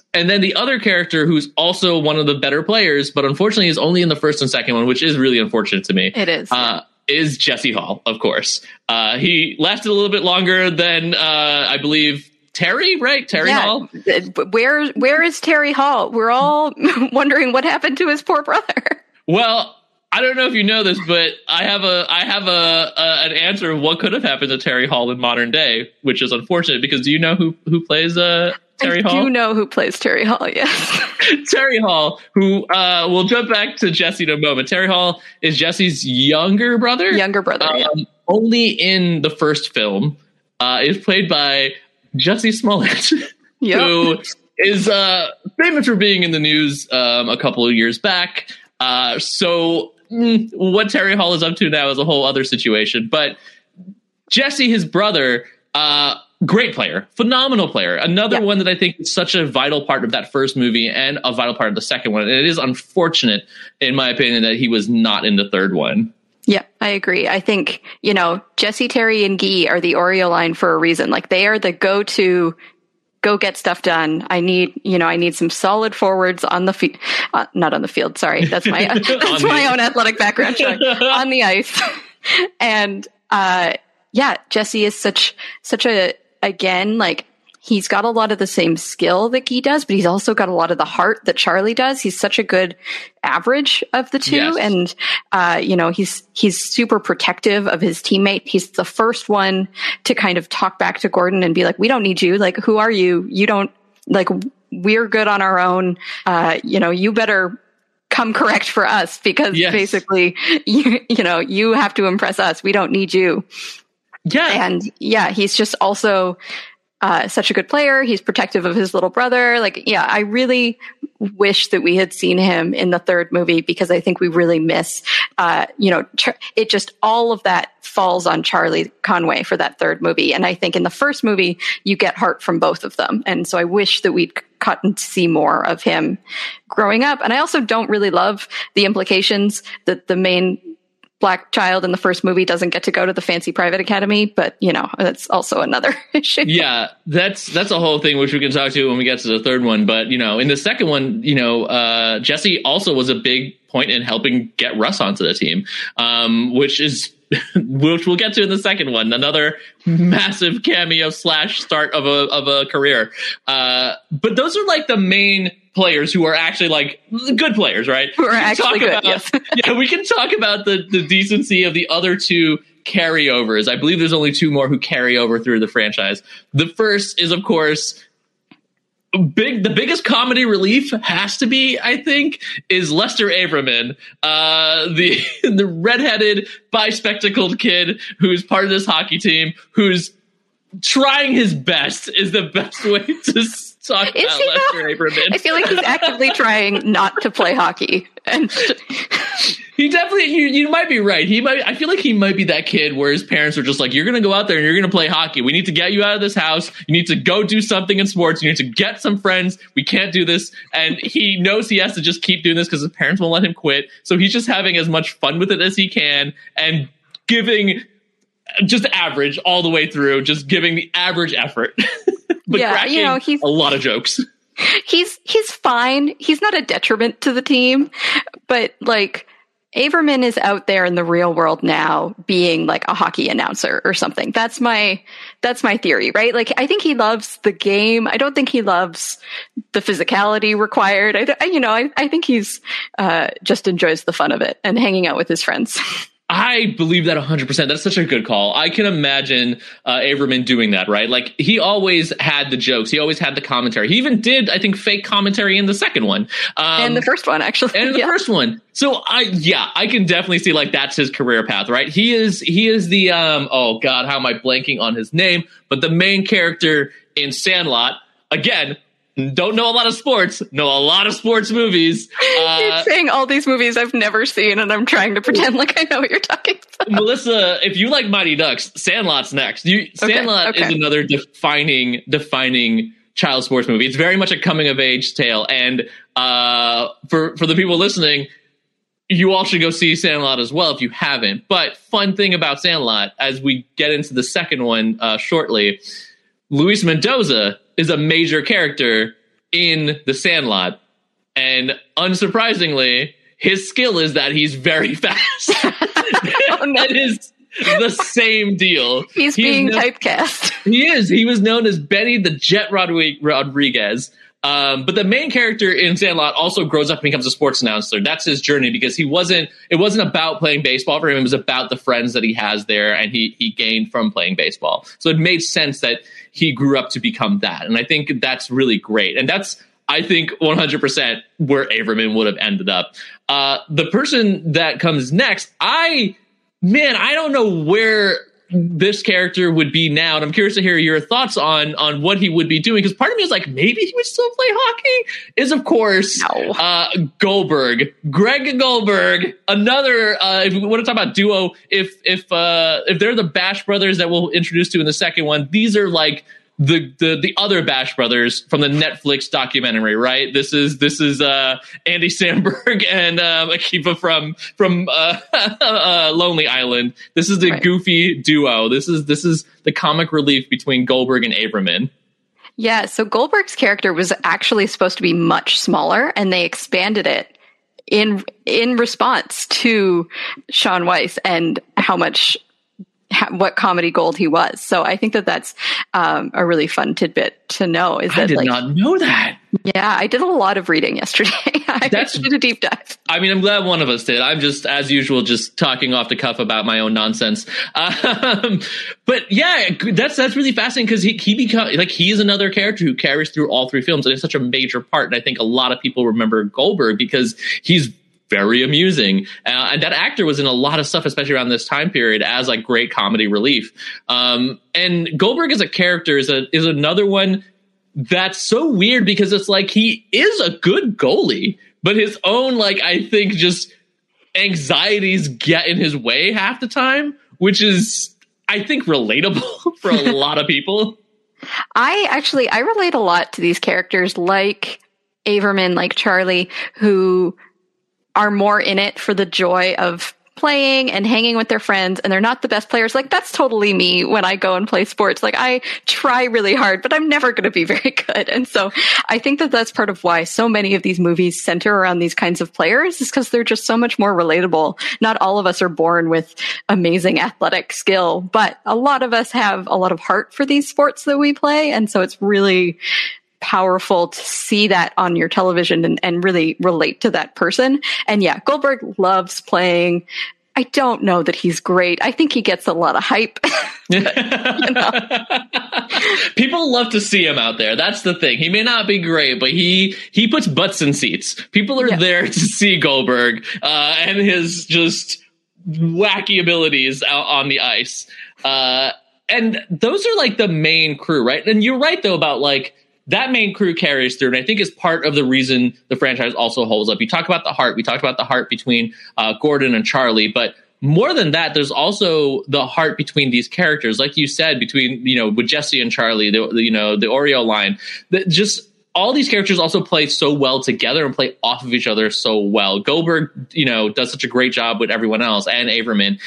And then the other character who's also one of the better players, but unfortunately is only in the first and second one, which is really unfortunate to me. It is Jesse Hall, of course. He lasted a little bit longer than I believe Terry, right? Terry Hall. Where is Terry Hall? We're all wondering what happened to his poor brother. Well, I don't know if you know this, but I have an answer of what could have happened to Terry Hall in modern day, which is unfortunate because do you know who plays Terry Hall? I do know who plays Terry Hall, yes. Terry Hall, who we'll jump back to Jesse in a moment. Terry Hall is Jesse's younger brother. Only in the first film is played by Jussie Smollett, who is famous for being in the news a couple of years back. So what Terry Hall is up to now is a whole other situation. But Jesse, his brother, great player, phenomenal player. Another one that I think is such a vital part of that first movie and a vital part of the second one. And it is unfortunate, in my opinion, that he was not in the third one. Yeah, I agree. I think, Jesse, Terry, and Guy are the Oreo line for a reason. Like, they are the go-to, go get stuff done. I need some solid forwards on the field. Not on the field. Sorry. That's my own athletic background check. On the ice. And, Jesse is such a, again, like, he's got a lot of the same skill that Guy does, but he's also got a lot of the heart that Charlie does. He's such a good average of the two. Yes. And, he's super protective of his teammate. He's the first one to kind of talk back to Gordon and be like, we don't need you. Like, who are you? You don't, like, we're good on our own. You better come correct for us because basically, you have to impress us. We don't need you. Yeah. And he's just also such a good player. He's protective of his little brother. Like, I really wish that we had seen him in the third movie because I think we really miss, it just, all of that falls on Charlie Conway for that third movie. And I think in the first movie, you get heart from both of them. And so I wish that we'd gotten to see more of him growing up. And I also don't really love the implications that the main Black child in the first movie doesn't get to go to the fancy private academy, but that's also another issue. Yeah, that's a whole thing which we can talk to when we get to the third one. But in the second one, Jesse also was a big point in helping get Russ onto the team, which we'll get to in the second one. Another massive cameo / start of a career. But those are like the main players who are actually like good players, right? Who are actually good, yes. We can talk about the decency of the other two carryovers. I believe there's only two more who carry over through the franchise. The first is, of course, the biggest comedy relief has to be, I think, is Lester Averman, the redheaded, bispectacled kid who's part of this hockey team, who's trying his best is the best way to talk about Lester Averman. I feel like he's actively trying not to play hockey. And he definitely, you might be right. I feel like he might be that kid where his parents are just like, you're going to go out there and you're going to play hockey. We need to get you out of this house. You need to go do something in sports. You need to get some friends. We can't do this. And he knows he has to just keep doing this because his parents won't let him quit. So he's just having as much fun with it as he can and giving just average all the way through, just giving the average effort. But cracking he's a lot of jokes. He's fine. He's not a detriment to the team, but like Averman is out there in the real world now being like a hockey announcer or something. That's my theory, right? Like, I think he loves the game. I don't think he loves the physicality required. I think he's just enjoys the fun of it and hanging out with his friends. I believe that 100%. That's such a good call. I can imagine Averman doing that, right? Like, he always had the jokes. He always had the commentary. He even did, I think, fake commentary in the second one. And the first one, actually. And the first one. So, I can definitely see, like, that's his career path, right? He is the, oh, God, how am I blanking on his name? But the main character in Sandlot, again, don't know a lot of sports, know a lot of sports movies. You're saying all these movies I've never seen, and I'm trying to pretend like I know what you're talking about. Melissa, if you like Mighty Ducks, Sandlot's next. Sandlot is another defining child sports movie. It's very much a coming of age tale, and for the people listening, you all should go see Sandlot as well if you haven't. But fun thing about Sandlot, as we get into the second one shortly, Luis Mendoza is a major character in The Sandlot. And unsurprisingly, his skill is that he's very fast. That is the same deal. He's being typecast. He is. He was known as Benny the Jet Rodriguez. But the main character in Sandlot also grows up and becomes a sports announcer. That's his journey, because it wasn't about playing baseball for him. It was about the friends that he has there, and he gained from playing baseball. So it made sense that he grew up to become that. And I think that's really great. And that's, I think, 100% where Averman would have ended up. The person that comes next, I don't know where this character would be now, and I'm curious to hear your thoughts on what he would be doing, because part of me is like, maybe he would still play hockey. Is, of course, Goldberg, Greg Goldberg, another. If we want to talk about duo, if they're the Bash brothers that we'll introduce to in the second one, these are like the other Bash brothers from the Netflix documentary, right? This is Andy Samberg and Akiva from Lonely Island. This is the goofy duo. This is the comic relief between Goldberg and Averman. Yeah, so Goldberg's character was actually supposed to be much smaller, and they expanded it in response to Sean Weiss and what comedy gold he was. So I think that's a really fun tidbit to know. I did not know that. Yeah, I did a lot of reading yesterday. I did a deep dive. I mean, I'm glad one of us did. I'm just, as usual, just talking off the cuff about my own nonsense. But yeah, that's really fascinating, because he becomes like, he is another character who carries through all three films, and it's such a major part. And I think a lot of people remember Goldberg because he's very amusing. And that actor was in a lot of stuff, especially around this time period, as like great comedy relief. And Goldberg as a character is another one that's so weird, because it's like, he is a good goalie, but his own, like, I think just anxieties get in his way half the time, which is, I think, relatable for a lot of people. I relate a lot to these characters like Averman, like Charlie, who are more in it for the joy of playing and hanging with their friends, and they're not the best players. Like, that's totally me when I go and play sports. Like, I try really hard, but I'm never going to be very good. And so I think that's part of why so many of these movies center around these kinds of players, is because they're just so much more relatable. Not all of us are born with amazing athletic skill, but a lot of us have a lot of heart for these sports that we play. And so it's really powerful to see that on your television and really relate to that person. And yeah, Goldberg loves playing. I don't know that he's great. I think he gets a lot of hype. People love to see him out there. That's the thing. He may not be great, but he puts butts in seats. People are there to see Goldberg and his just wacky abilities out on the ice. And those are like the main crew, right? And you're right, though, about like, that main crew carries through, and I think is part of the reason the franchise also holds up. You talk about the heart. We talked about the heart between Gordon and Charlie, but more than that, there's also the heart between these characters. Like you said, between, with Jesse and Charlie, the Oreo line, that just all these characters also play so well together and play off of each other so well. Goldberg, does such a great job with everyone else, and Averman.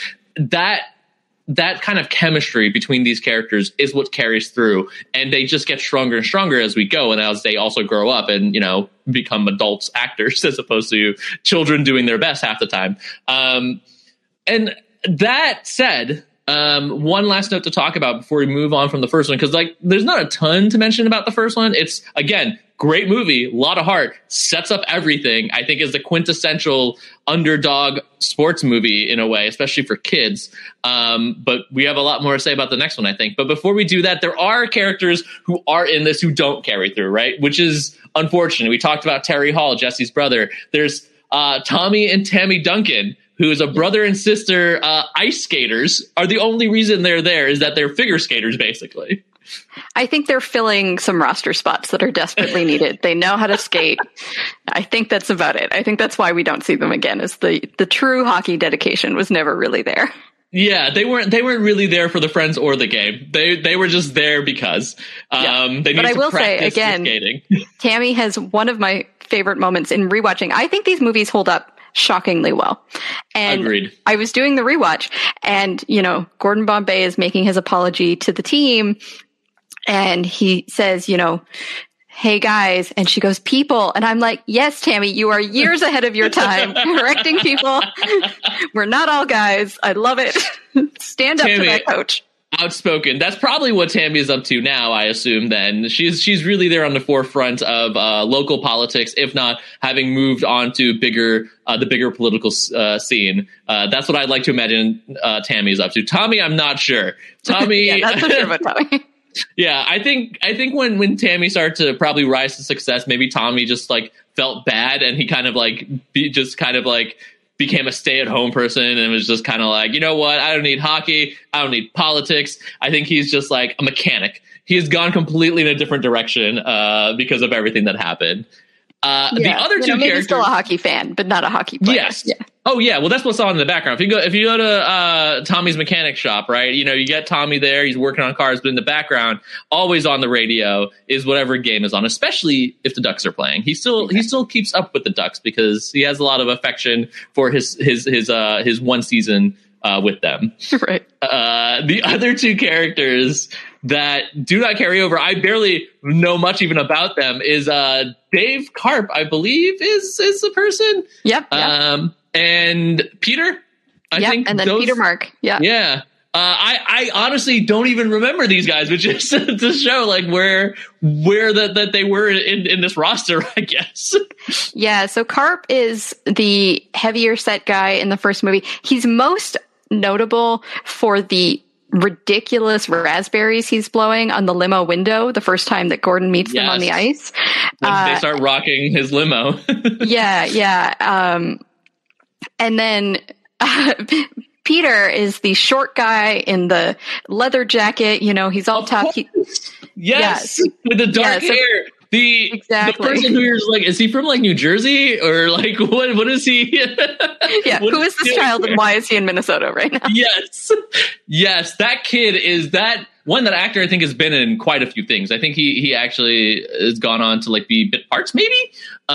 That kind of chemistry between these characters is what carries through, and they just get stronger and stronger as we go, and as they also grow up and become adults actors as opposed to children doing their best half the time. And that said, one last note to talk about before we move on from the first one, because there's not a ton to mention about the first one. It's, again, great movie, a lot of heart, sets up everything. I think is the quintessential underdog sports movie in a way, especially for kids. But we have a lot more to say about the next one, I think. But before we do that, there are characters who are in this who don't carry through, right? Which is unfortunate. We talked about Terry Hall, Jesse's brother. There's Tommy and Tammy Duncan, who is a brother and sister ice skaters. Are the only reason they're there is that they're figure skaters, basically. I think they're filling some roster spots that are desperately needed. They know how to skate. I think that's about it. I think that's why we don't see them again, is the true hockey dedication was never really there. Yeah, they weren't really there for the friends or the game. They were just there because they needed but I will to practice say again, skating. Tammy has one of my favorite moments in rewatching. I think these movies hold up shockingly well. And agreed. I was doing the rewatch, and Gordon Bombay is making his apology to the team. And he says, hey guys, and she goes, people. And I'm like, yes, Tammy, you are years ahead of your time correcting people. We're not all guys. I love it. Stand up Tammy, to that coach. Outspoken. That's probably what Tammy is up to now, I assume. Then she's really there on the forefront of local politics, if not having moved on to the bigger political scene. That's what I'd like to imagine Tammy is up to. Tommy, I'm not sure. Tommy, yeah, not so sure about Tommy. Yeah, I think when Tammy started to probably rise to success, maybe Tommy just like felt bad, and he kind of like became a stay-at-home person and was just kind of like, you know what? I don't need hockey. I don't need politics. I think he's just like a mechanic. He has gone completely in a different direction because of everything that happened. The other two maybe characters, still a hockey fan, but not a hockey player. Yes. Yeah. Oh yeah. Well, that's what's on in the background. If you go to Tommy's mechanic shop, right? You know, you get Tommy there. He's working on cars, but in the background, always on the radio is whatever game is on. Especially if the Ducks are playing, he still keeps up with the Ducks because he has a lot of affection for his one season with them. Right. The other two characters that do not carry over, I barely know much even about them, is Dave Karp, I believe, is the person. Yep. And Peter, I think. And then Peter Mark. Yeah. Yeah. I honestly don't even remember these guys, which is to show like where that they were in this roster, I guess. Yeah. So Karp is the heavier set guy in the first movie. He's most notable for the ridiculous raspberries he's blowing on the limo window the first time that Gordon meets them on the ice. When they start rocking his limo. Yeah. And then Peter is the short guy in the leather jacket. You know, he's all tough. Yes. With the dark hair. The person who you're just like, is he from like New Jersey or like what is he? Yeah, who is this child and why is he in Minnesota right now? Yes, that kid is that one. That actor I think has been in quite a few things. I think he actually has gone on to like be bit parts maybe,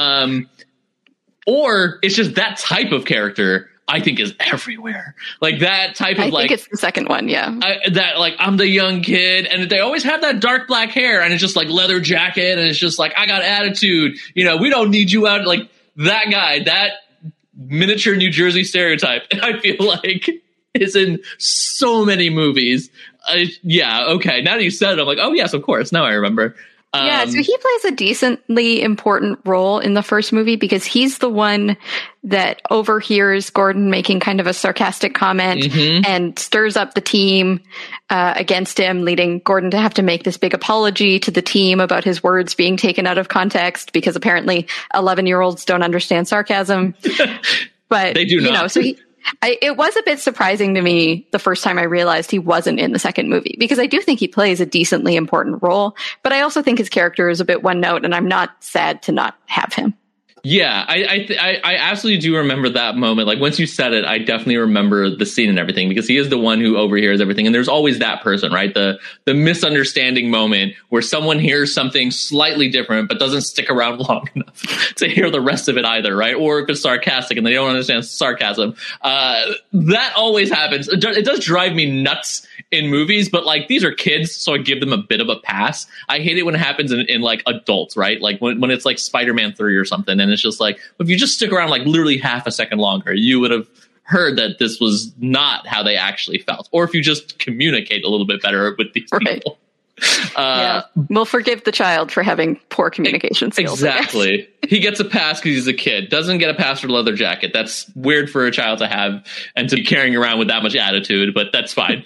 or it's just that type of character. I think is everywhere. Like that type of I think it's the second one, yeah. That like I'm the young kid, and they always have that dark black hair, and it's just like leather jacket, and it's just like I got attitude. You know, we don't need you out. Like that guy, that miniature New Jersey stereotype. I feel like is in so many movies. Yeah, okay. Now that you said it, I'm like, oh yes, of course. Now I remember. Yeah, so he plays a decently important role in the first movie because he's the one that overhears Gordon making kind of a sarcastic comment and stirs up the team against him, leading Gordon to have to make this big apology to the team about his words being taken out of context because apparently 11-year-olds don't understand sarcasm. But they do not. You know, so it was a bit surprising to me the first time I realized he wasn't in the second movie because I do think he plays a decently important role, but I also think his character is a bit one note and I'm not sad to not have him. Yeah, I absolutely do remember that moment. Like once you said it, I definitely remember the scene and everything because he is the one who overhears everything. And there's always that person, right? The misunderstanding moment where someone hears something slightly different, but doesn't stick around long enough to hear the rest of it either, right? Or if it's sarcastic and they don't understand sarcasm. That always happens. It does drive me nuts in movies, but like these are kids, so I give them a bit of a pass. I hate it when it happens in like adults, right? Like when it's like Spider-Man 3 or something, and it's just like, if you just stick around like literally half a second longer, you would have heard that this was not how they actually felt. Or if you just communicate a little bit better with these people. Yeah. We'll forgive the child for having poor communication skills. Exactly. He gets a pass because he's a kid. Doesn't get a pass for leather jacket. That's weird for a child to have and to be carrying around with that much attitude, but that's fine.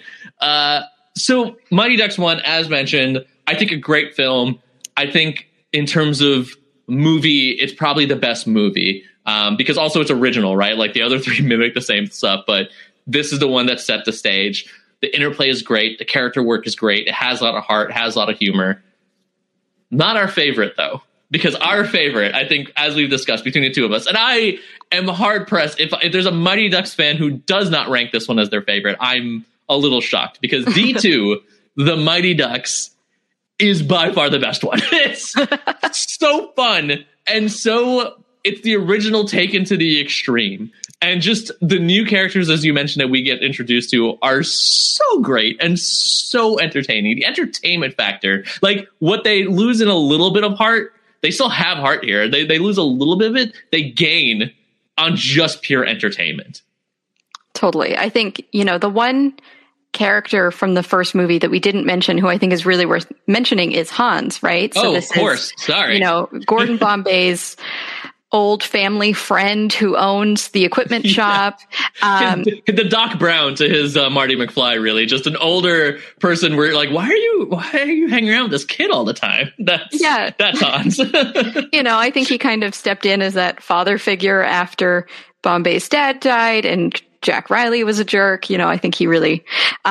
So Mighty Ducks 1, as mentioned, I think a great film. I think in terms of movie, it's probably the best movie because also it's original, right? Like the other three mimic the same stuff, but this is the one that set the stage. The interplay is great. The character work is great. It has a lot of heart, has a lot of humor. Not our favorite, though, because our favorite, I think, as we've discussed between the two of us, and I am hard-pressed. If there's a Mighty Ducks fan who does not rank this one as their favorite, I'm a little shocked because D2, The Mighty Ducks, is by far the best one. It's so fun and so it's the original taken to the extreme. And just the new characters, as you mentioned, that we get introduced to are so great and so entertaining. The entertainment factor, like what they lose in a little bit of heart, they still have heart here. They lose a little bit of it. They gain on just pure entertainment. Totally. I think, the one character from the first movie that we didn't mention, who I think is really worth mentioning, is Hans, right? So of course. Sorry. Gordon Bombay's old family friend who owns the equipment shop. The Doc Brown to his Marty McFly, really. Just an older person where you're like, why are you hanging around with this kid all the time? That's Hans. I think he kind of stepped in as that father figure after Bombay's dad died and Jack Riley was a jerk. I think he really,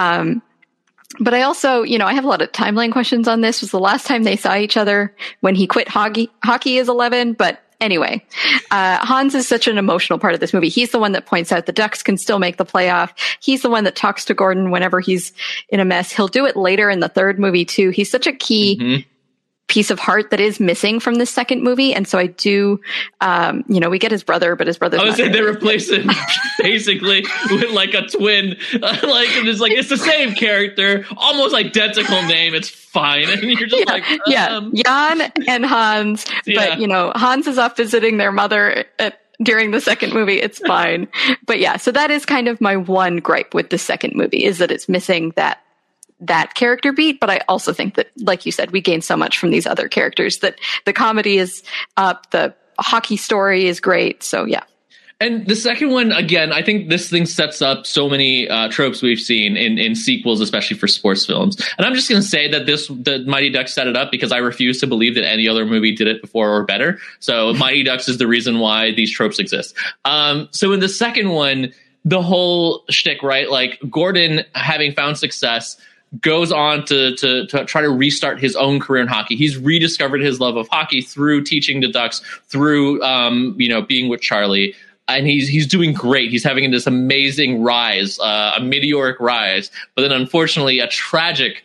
but I also, I have a lot of timeline questions on this. Was the last time they saw each other when he quit hockey as 11? But anyway, Hans is such an emotional part of this movie. He's the one that points out the Ducks can still make the playoff. He's the one that talks to Gordon whenever he's in a mess. He'll do it later in the third movie too. He's such a key piece of heart that is missing from the second movie. And so I do, we get his brother, but his brother's I would say they replace him basically with like a twin. It's the same character, almost identical name. It's fine. And you're just Jan and Hans. Yeah. But, Hans is off visiting their mother during the second movie. It's fine. But yeah, so that is kind of my one gripe with the second movie, is that it's missing that character beat. But I also think that, like you said, we gain so much from these other characters, that the comedy is up, the hockey story is great. So yeah. And the second one, again, I think this thing sets up so many tropes we've seen in sequels, especially for sports films. And I'm just going to say that the Mighty Ducks set it up, because I refuse to believe that any other movie did it before or better. So Mighty Ducks is the reason why these tropes exist. So in the second one, the whole shtick, right? Like Gordon, having found success, goes on to try to restart his own career in hockey. He's rediscovered his love of hockey through teaching the Ducks, through being with Charlie. And he's doing great. He's having this amazing rise, a meteoric rise. But then, unfortunately, a tragic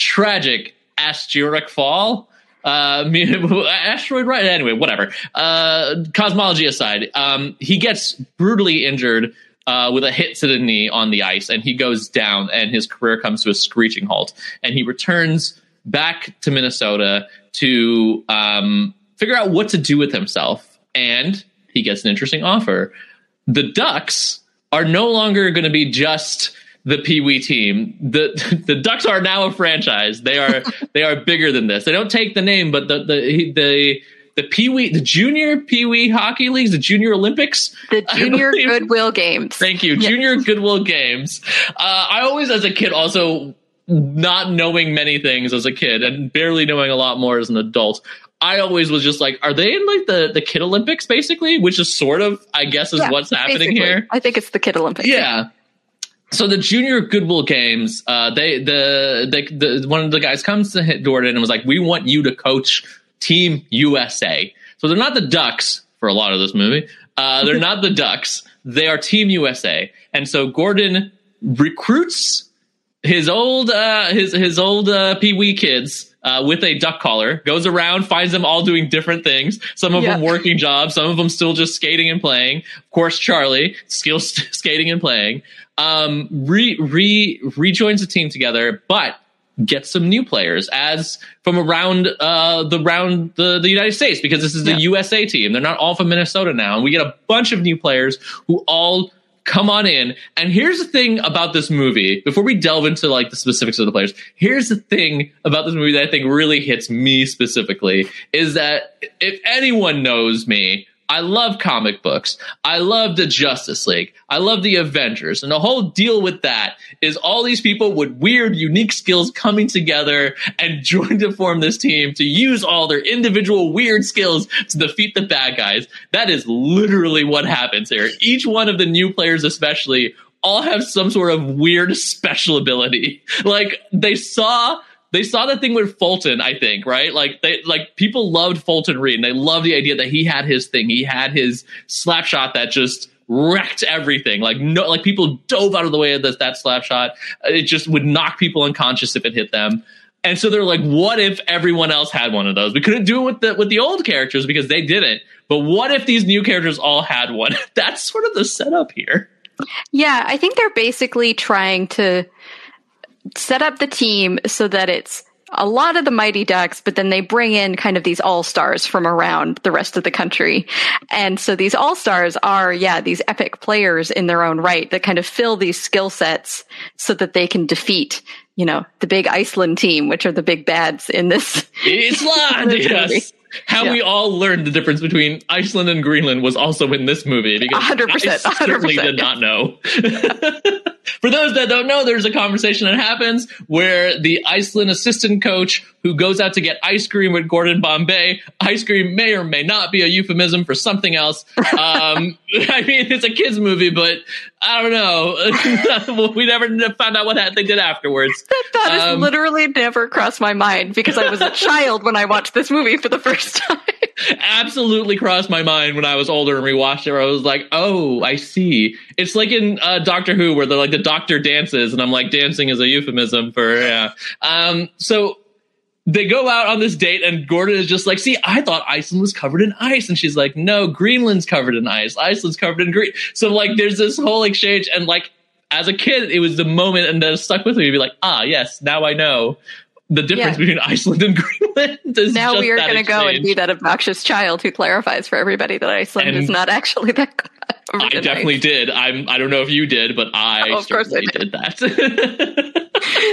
asteroid fall. Asteroid, right? Anyway, whatever. Cosmology aside, he gets brutally injured with a hit to the knee on the ice, and he goes down, and his career comes to a screeching halt. And he returns back to Minnesota to figure out what to do with himself. And he gets an interesting offer. The Ducks are no longer going to be just the Pee Wee team. The Ducks are now a franchise. They are bigger than this. They don't take the name, but the Pee Wee, the Junior Pee Wee Hockey Leagues, the Junior Olympics, the Junior Goodwill Games. Thank you, Junior Goodwill Games. I always, as a kid, also not knowing many things as a kid and barely knowing a lot more as an adult, I always was just like, are they in like the Kid Olympics, basically? Which is sort of, I guess, is what's happening here. I think it's the Kid Olympics. Yeah. So the Junior Goodwill Games, one of the guys comes to hit Gordon and was like, we want you to coach Team USA. So they're not the Ducks for a lot of this movie. They're not the Ducks. They are Team USA. And so Gordon recruits his old Pee Wee kids with a duck collar, goes around, finds them all doing different things. Some of them working jobs, some of them still just skating and playing. Of course, Charlie still skating and playing. Rejoins the team together, but gets some new players as from around the United States, because this is the USA team. They're not all from Minnesota now, and we get a bunch of new players who all come on in. And here's the thing about this movie, before we delve into like the specifics of the players, here's the thing about this movie that I think really hits me specifically, is that if anyone knows me, I love comic books. I love the Justice League. I love the Avengers. And the whole deal with that is all these people with weird, unique skills coming together and joining to form this team to use all their individual weird skills to defeat the bad guys. That is literally what happens here. Each one of the new players especially all have some sort of weird special ability. Like they saw the thing with Fulton, I think, right? Like people loved Fulton Reed, and they loved the idea that he had his thing. He had his slap shot that just wrecked everything. Like people dove out of the way of that slap shot. It just would knock people unconscious if it hit them. And so they're like, what if everyone else had one of those? We couldn't do it with the old characters because they didn't. But what if these new characters all had one? That's sort of the setup here. Yeah, I think they're basically trying to set up the team so that it's a lot of the Mighty Ducks, but then they bring in kind of these all-stars from around the rest of the country. And so these all-stars are, these epic players in their own right that kind of fill these skill sets so that they can defeat, the big Iceland team, which are the big bads in this. Iceland, yes. How we all learned the difference between Iceland and Greenland was also in this movie. Because 100%. I certainly did not know. For those that don't know, there's a conversation that happens where the Iceland assistant coach who goes out to get ice cream with Gordon Bombay. Ice cream may or may not be a euphemism for something else. I mean, it's a kid's movie, but I don't know. We never found out what they did afterwards. That has literally never crossed my mind because I was a child when I watched this movie for the first time. Absolutely crossed my mind when I was older and rewatched it. Where I was like, oh, I see. It's like in Doctor Who where they're like the doctor dances, and I'm like, dancing is a euphemism for So they go out on this date, and Gordon is just like, see, I thought Iceland was covered in ice. And she's like, no, Greenland's covered in ice. Iceland's covered in green. So, like, there's this whole exchange. And, like, as a kid, it was the moment, and that stuck with me to be like, yes, now I know the difference between Iceland and Greenland. Now we are going to go and be that obnoxious child who clarifies for everybody that Iceland is not actually that I definitely did. I don't know if you did, but I certainly did that.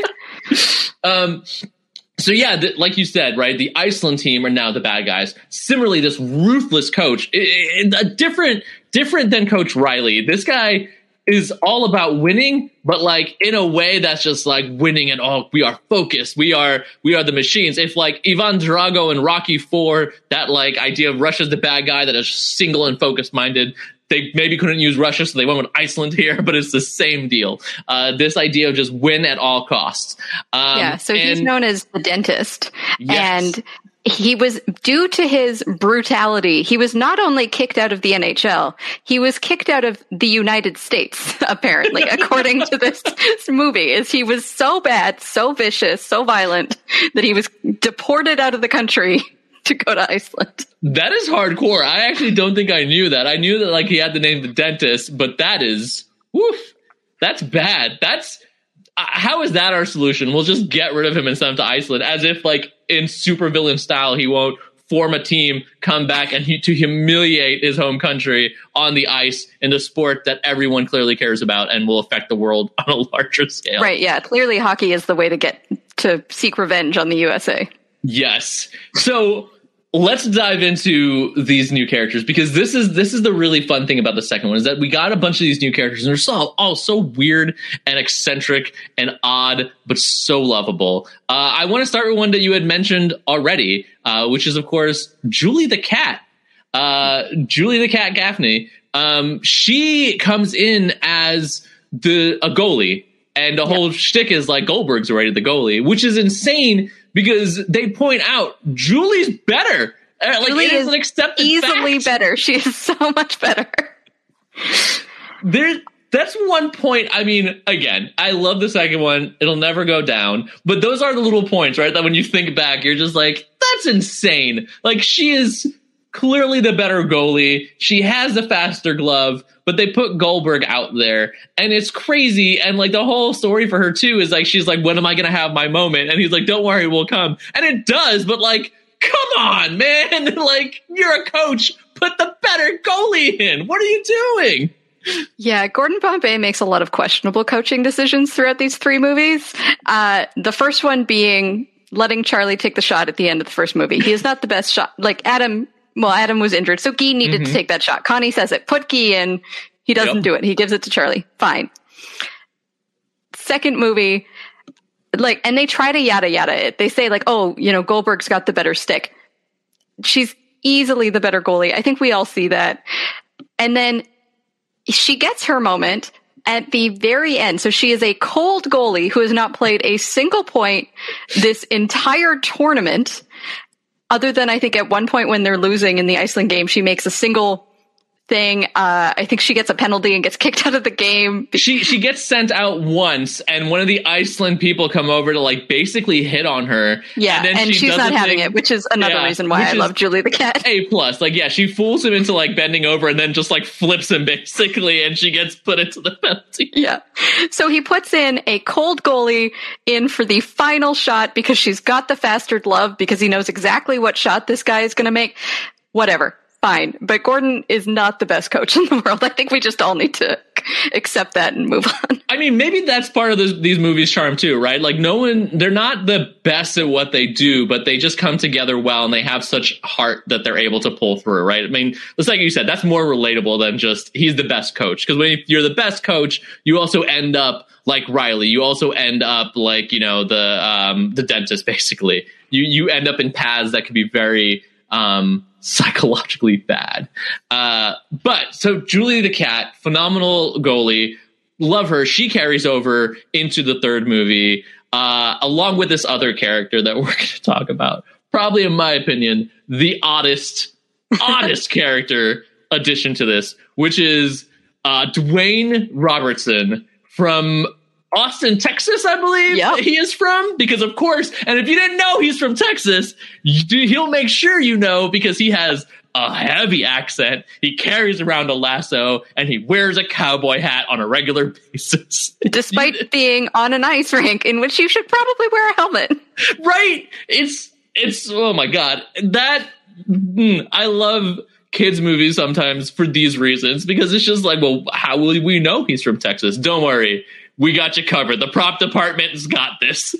So like you said, right, the Iceland team are now the bad guys. Similarly, this ruthless coach, different than Coach Riley. This guy is all about winning, but like in a way that's just like winning and we are focused. We are the machines. If like Ivan Drago and Rocky IV, that like idea of Russia's the bad guy that is single and focused minded. They maybe couldn't use Russia, so they went with Iceland here, but it's the same deal. This idea of just win at all costs. So he's known as the dentist. Yes. And he was, due to his brutality, he was not only kicked out of the NHL, he was kicked out of the United States, apparently, according to this movie. He was so bad, so vicious, so violent, that he was deported out of the country to go to Iceland. That is hardcore. I actually don't think I knew that. I knew that like he had the name the dentist, but that is, that's bad. That's how is that our solution? We'll just get rid of him and send him to Iceland, as if like in supervillain style he won't form a team, come back and to humiliate his home country on the ice in the sport that everyone clearly cares about and will affect the world on a larger scale. Right? Yeah. Clearly, hockey is the way to seek revenge on the USA. Yes. So let's dive into these new characters, because this is the really fun thing about the second one, is that we got a bunch of these new characters and they're all so weird and eccentric and odd, but so lovable. I want to start with one that you had mentioned already, which is, of course, Julie the Cat. Julie the Cat Gaffney. She comes in as a goalie, and the whole shtick is like Goldberg's rated the goalie, which is insane. Because they point out Julie's better. Julie it is an accepted easily fact. Better. She is so much better. That's one point. I mean, again, I love the second one. It'll never go down. But those are the little points, right? That when you think back, you're just like, that's insane. Like, she is clearly the better goalie. She has the faster glove. But they put Goldberg out there, and it's crazy. And like the whole story for her too is like, she's like, when am I going to have my moment? And he's like, don't worry, we'll come. And it does. But like, come on, man. Like, you're a coach. Put the better goalie in. What are you doing? Yeah, Gordon Bombay makes a lot of questionable coaching decisions throughout these three movies. The first one being letting Charlie take the shot at the end of the first movie. He is not the best shot. Like Adam was injured, so Guy needed to take that shot. Connie says it. Put Guy in. He doesn't do it. He gives it to Charlie. Fine. Second movie, like, and they try to yada yada it. They say like, oh, Goldberg's got the better stick. She's easily the better goalie. I think we all see that. And then she gets her moment at the very end. So she is a cold goalie who has not played a single point this entire tournament. Other than I think at one point when they're losing in the Iceland game, she makes a single thing. I think she gets a penalty and gets kicked out of the game. She gets sent out once, and one of the Iceland people come over to like basically hit on her. Yeah, and she's not having it, which is another reason why I love Julie the Cat. A+. Like, yeah, she fools him into like bending over and then just like flips him basically, and she gets put into the penalty. Yeah. So he puts in a cold goalie in for the final shot because she's got the faster glove because he knows exactly what shot this guy is going to make. Whatever. Fine. But Gordon is not the best coach in the world. I think we just all need to accept that and move on. I mean, maybe that's part of these movies' charm too, right? Like they're not the best at what they do, but they just come together well and they have such heart that they're able to pull through, right? I mean, it's like you said, that's more relatable than just he's the best coach. Because when you're the best coach, you also end up like Riley. You also end up like, the dentist, basically. You end up in paths that can be very psychologically bad. But so Julie the Cat, phenomenal goalie. Love her. She carries over into the third movie, along with this other character that we're going to talk about. Probably, in my opinion, the oddest character addition to this, which is Dwayne Robertson from Austin, Texas, I believe he is from, because of course, and if you didn't know he's from Texas, he'll make sure you know because he has a heavy accent. He carries around a lasso and he wears a cowboy hat on a regular basis. Despite being on an ice rink in which you should probably wear a helmet. Right. It's, oh my God. I love kids movies sometimes for these reasons because it's just like, well, how will we know he's from Texas? Don't worry. We got you covered. The prop department's got this.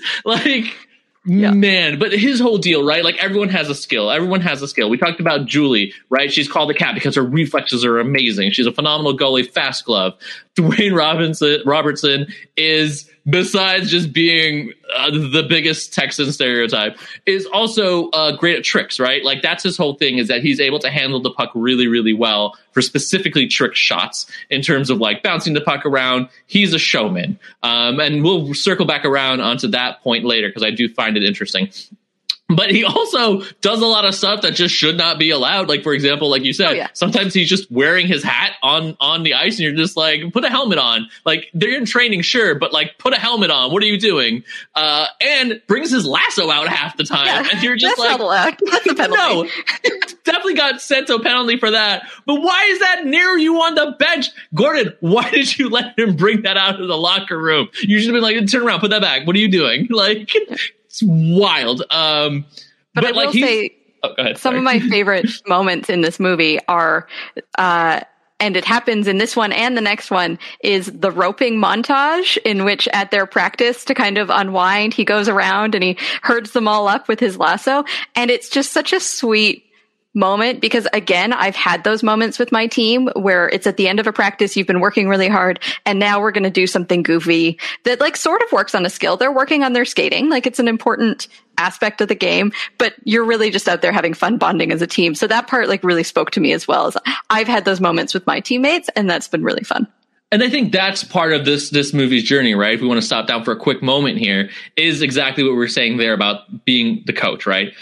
Man, but his whole deal, right? Like everyone has a skill. We talked about Julie, right? She's called the Cat because her reflexes are amazing. She's a phenomenal goalie, fast glove. Dwayne Robertson is, besides just being the biggest Texan stereotype, is also great at tricks, right? Like that's his whole thing, is that he's able to handle the puck really, really well for specifically trick shots in terms of like bouncing the puck around. He's a showman. And we'll circle back around onto that point later because I do find it interesting. But he also does a lot of stuff that just should not be allowed. Like, for example, like you said, sometimes he's just wearing his hat on the ice and you're just like, put a helmet on. Like, they're in training, sure, but like, put a helmet on. What are you doing? And brings his lasso out half the time. Yeah, and you're just that's like, not allowed. That's a penalty. No, definitely got sent to a penalty for that. But why is that near you on the bench? Gordon, why did you let him bring that out of the locker room? You should have been like, turn around, put that back. What are you doing? Like, it's wild. But I will say, some of my favorite moments in this movie are, and it happens in this one and the next one, is the roping montage in which at their practice to kind of unwind, he goes around and he herds them all up with his lasso. And it's just such a sweet moment because, again, I've had those moments with my team where it's at the end of a practice, you've been working really hard, and now we're going to do something goofy that like sort of works on a skill. They're working on their skating, like it's an important aspect of the game, but you're really just out there having fun bonding as a team. So that part like really spoke to me as well. As I've had those moments with my teammates, and that's been really fun. And I think that's part of this movie's journey, right? If we want to stop down for a quick moment here, is exactly what we're saying there about being the coach, right?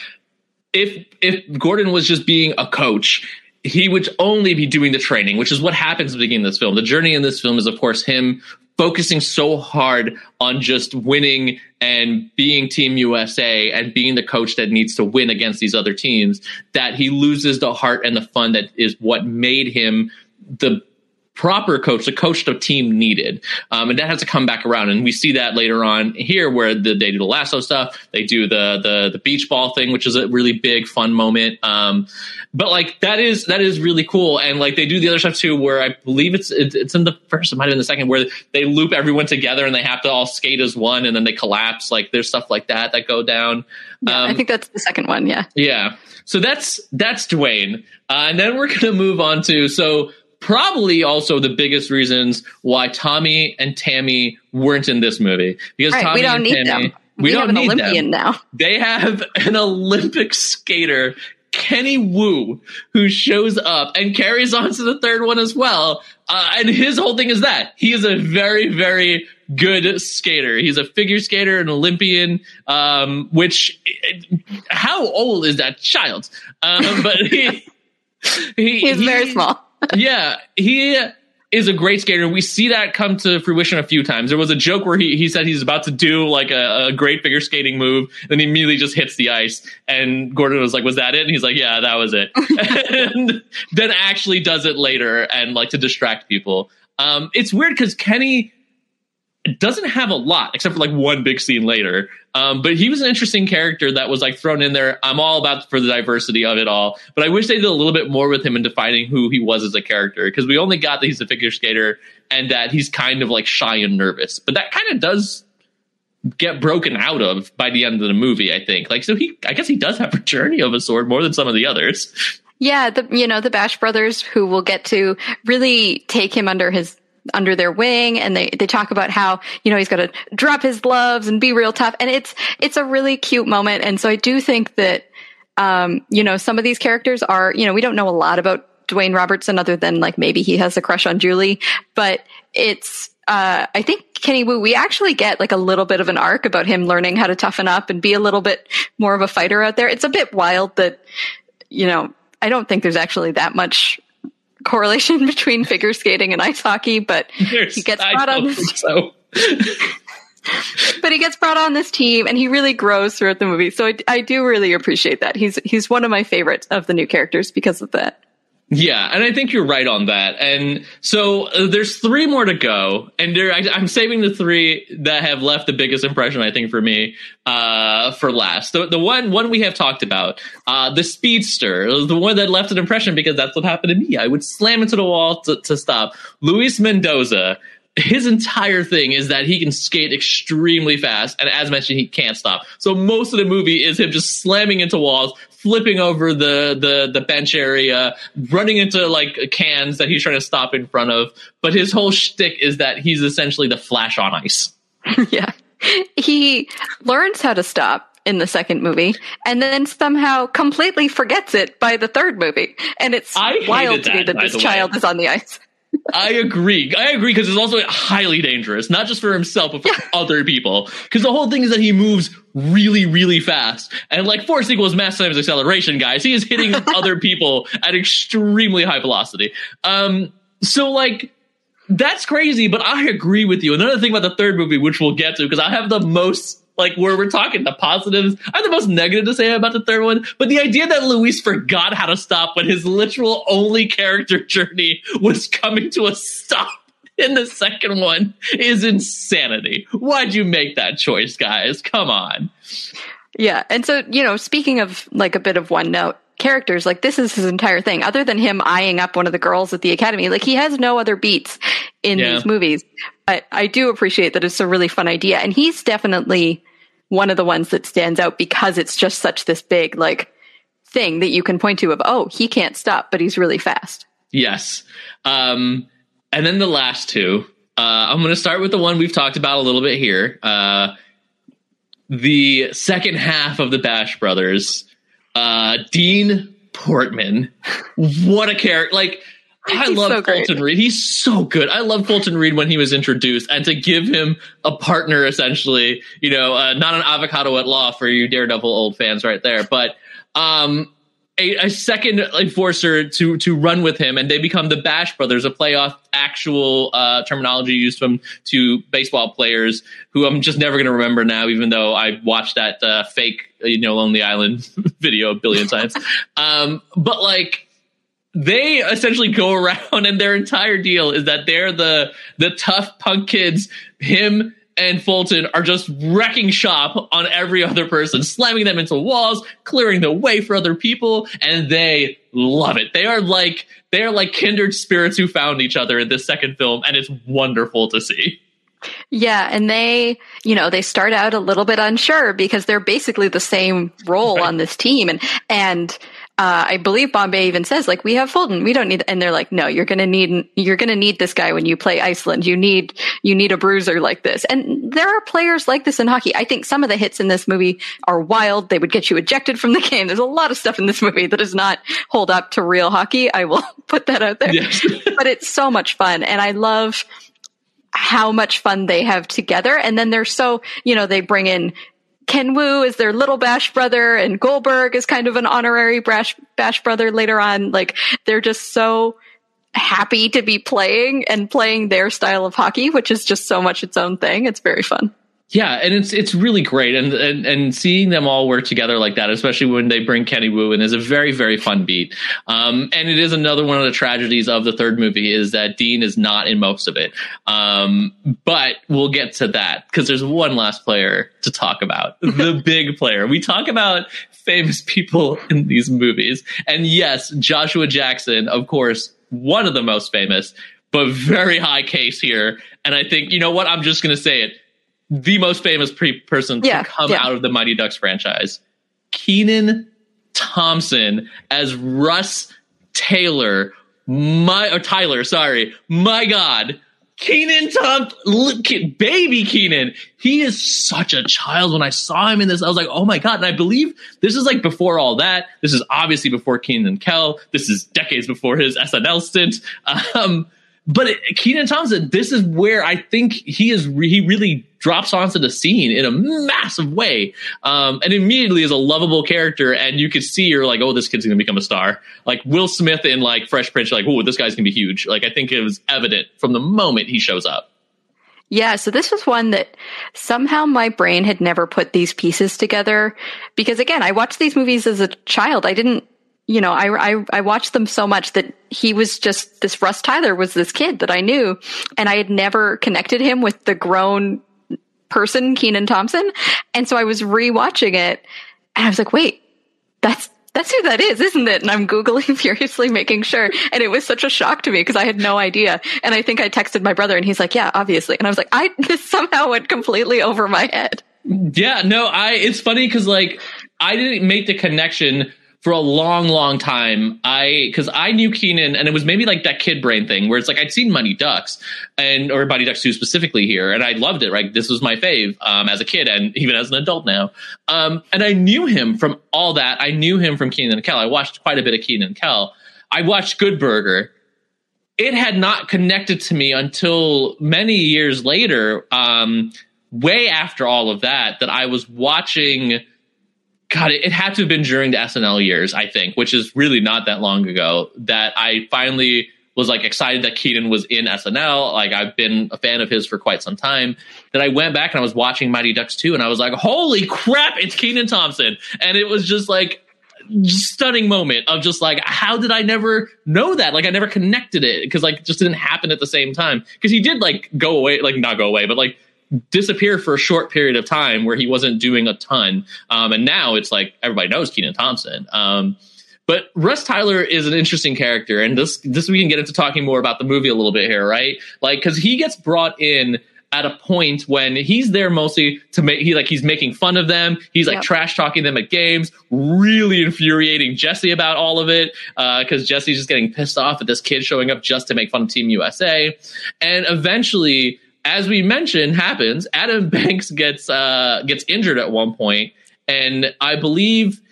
If Gordon was just being a coach, he would only be doing the training, which is what happens at the beginning of this film. The journey in this film is, of course, him focusing so hard on just winning and being Team USA and being the coach that needs to win against these other teams, that he loses the heart and the fun that is what made him the proper coach, the coach the team needed. And that has to come back around. And we see that later on here where they do the lasso stuff. They do the beach ball thing, which is a really big, fun moment. But like, that is really cool. And like, they do the other stuff too, where I believe it's in the first, it might have been the second, where they loop everyone together and they have to all skate as one and then they collapse. Like there's stuff like that go down. Yeah, I think that's the second one. Yeah. Yeah. So that's Dwayne. And then we're going to move on to, probably also the biggest reasons why Tommy and Tammy weren't in this movie. Because Tommy we don't need them. We don't need an Olympian now. They have an Olympic skater, Kenny Wu, who shows up and carries on to the third one as well. And his whole thing is that he is a very, very good skater. He's a figure skater, an Olympian, which, how old is that child? But he's very small. Yeah, he is a great skater. We see that come to fruition a few times. There was a joke where he said he's about to do like a great figure skating move, then he immediately just hits the ice. And Gordon was like, "Was that it?" And he's like, "Yeah, that was it." And then actually does it later and like to distract people. It's weird because Kenny doesn't have a lot except for like one big scene later. But he was an interesting character that was like thrown in there. I'm all about for the diversity of it all, but I wish they did a little bit more with him in defining who he was as a character, because we only got that he's a figure skater and that he's kind of like shy and nervous, but that kind of does get broken out of by the end of the movie, I think. Like, so I guess he does have a journey of a sort more than some of the others. Yeah, the Bash brothers, who will get to really take him under their wing, and they talk about how, he's got to drop his gloves and be real tough, and it's a really cute moment. And so I do think that some of these characters are, we don't know a lot about Dwayne Robertson other than like maybe he has a crush on Julie, but it's I think Kenny Wu, we actually get like a little bit of an arc about him learning how to toughen up and be a little bit more of a fighter out there. It's a bit wild that I don't think there's actually that much correlation between figure skating and ice hockey, but he gets brought on this. But he gets brought on this team, and he really grows throughout the movie. So I do really appreciate that. He's one of my favorites of the new characters because of that. Yeah, and I think you're right on that. And so there's 3 more to go, and I'm saving the 3 that have left the biggest impression, I think, for me, for last. The one we have talked about, the Speedster, the one that left an impression because that's what happened to me. I would slam into the wall to stop. Luis Mendoza. His entire thing is that he can skate extremely fast, and as mentioned, he can't stop. So most of the movie is him just slamming into walls, flipping over the bench area, running into like cans that he's trying to stop in front of. But his whole shtick is that he's essentially the Flash on ice. Yeah. He learns how to stop in the second movie and then somehow completely forgets it by the third movie. And it's wild to me that this child is on the ice. I agree because it's also highly dangerous, not just for himself, but for other people. Because the whole thing is that he moves really, really fast. And like force equals mass times acceleration, guys. He is hitting other people at extremely high velocity. So like, that's crazy, but I agree with you. Another thing about the third movie, which we'll get to, because I have the most, like, where we're talking the positives, I have the most negative to say about the third one, but the idea that Luis forgot how to stop when his literal only character journey was coming to a stop in the second one is insanity. Why'd you make that choice, guys? Come on. Yeah, and so, speaking of, like, a bit of one note, characters, like, this is his entire thing. Other than him eyeing up one of the girls at the academy, like, he has no other beats in these movies. But I do appreciate that it's a really fun idea, and he's definitely one of the ones that stands out because it's just such this big, like, thing that you can point to of, oh, he can't stop, but he's really fast. Yes. And then the last 2, I'm going to start with the one we've talked about a little bit here. The second half of the Bash Brothers, Dean Portman. What a character. Like, I love Fulton Reed. He's so good. I love Fulton Reed when he was introduced, and to give him a partner, essentially, not an avocado at law for you Daredevil old fans right there, but a second enforcer to run with him, and they become the Bash Brothers, a play off actual terminology used to baseball players who I'm just never going to remember now, even though I watched that fake Lonely Island video a billion times. But like, they essentially go around, and their entire deal is that they're the tough punk kids. Him and Fulton are just wrecking shop on every other person, slamming them into walls, clearing the way for other people, and they love it. They are like kindred spirits who found each other in this second film, and it's wonderful to see. Yeah, and they start out a little bit unsure because they're basically the same role on this team, and I believe Bombay even says, like, we have Fulton, we don't need, and they're like, no, you're gonna need this guy when you play Iceland. You need a bruiser like this. And there are players like this in hockey. I think some of the hits in this movie are wild. They would get you ejected from the game. There's a lot of stuff in this movie that does not hold up to real hockey. I will put that out there. Yes. But it's so much fun, and I love how much fun they have together. And then they're so, they bring in Ken Wu is their little Bash brother, and Goldberg is kind of an honorary Bash brother later on. Like, they're just so happy to be playing their style of hockey, which is just so much its own thing. It's very fun. Yeah, and it's really great, and seeing them all work together like that, especially when they bring Kenny Wu in, is a very, very fun beat. And it is another one of the tragedies of the third movie is that Dean is not in most of it. But we'll get to that because there's one last player to talk about, the big player. We talk about famous people in these movies, and yes, Joshua Jackson, of course, one of the most famous, but very high case here. And I think, you know what, I'm just going to say it. The most famous person to come out of the Mighty Ducks franchise. Kenan Thompson as Russ Taylor. Tyler, sorry. My God. Baby Kenan. He is such a child. When I saw him in this, I was like, oh my God. And I believe this is like before all that. This is obviously before Kenan and Kel. This is decades before his SNL stint. But Kenan Thompson, this is where I think he really drops onto the scene in a massive way, and immediately is a lovable character. And you could see you're like, oh, this kid's going to become a star. Like Will Smith in like Fresh Prince, you're like, oh, this guy's going to be huge. Like I think it was evident from the moment he shows up. Yeah, so this was one that somehow my brain had never put these pieces together because, again, I watched these movies as a child. I didn't. You know, I watched them so much that he was just this Russ Tyler was this kid that I knew, and I had never connected him with the grown person, Kenan Thompson. And so I was rewatching it and I was like, wait, that's who that is, isn't it? And I'm Googling furiously making sure. And it was such a shock to me because I had no idea. And I think I texted my brother and he's like, yeah, obviously. And I was like, this somehow went completely over my head. Yeah, no, it's funny because like I didn't make the connection for a long, long time. Because I knew Kenan, and it was maybe like that kid brain thing where it's like I'd seen Mighty Ducks or Mighty Ducks 2 specifically here, and I loved it. Right, this was my fave as a kid and even as an adult now. And I knew him from all that. I knew him from Kenan and Kel. I watched quite a bit of Kenan and Kel. I watched Good Burger. It had not connected to me until many years later, way after all of that I was watching. God, it had to have been during the SNL years, I think, which is really not that long ago, that I finally was like excited that Kenan was in SNL. Like I've been a fan of his for quite some time. That I went back and I was watching Mighty Ducks 2 and I was like, holy crap, it's Kenan Thompson. And it was just like stunning moment of just like, how did I never know that? Like I never connected it because like it just didn't happen at the same time. Because he did like go away, like not go away, but like disappear for a short period of time where he wasn't doing a ton. And now it's like everybody knows Kenan Thompson. But Russ Tyler is an interesting character. And this we can get into talking more about the movie a little bit here, right? Like, because he gets brought in at a point when he's there mostly to make, he's making fun of them. He's like trash talking them at games, really infuriating Jesse about all of it. Cause Jesse's just getting pissed off at this kid showing up just to make fun of Team USA. And eventually, as we mentioned, happens, Adam Banks gets injured at one point, and I believe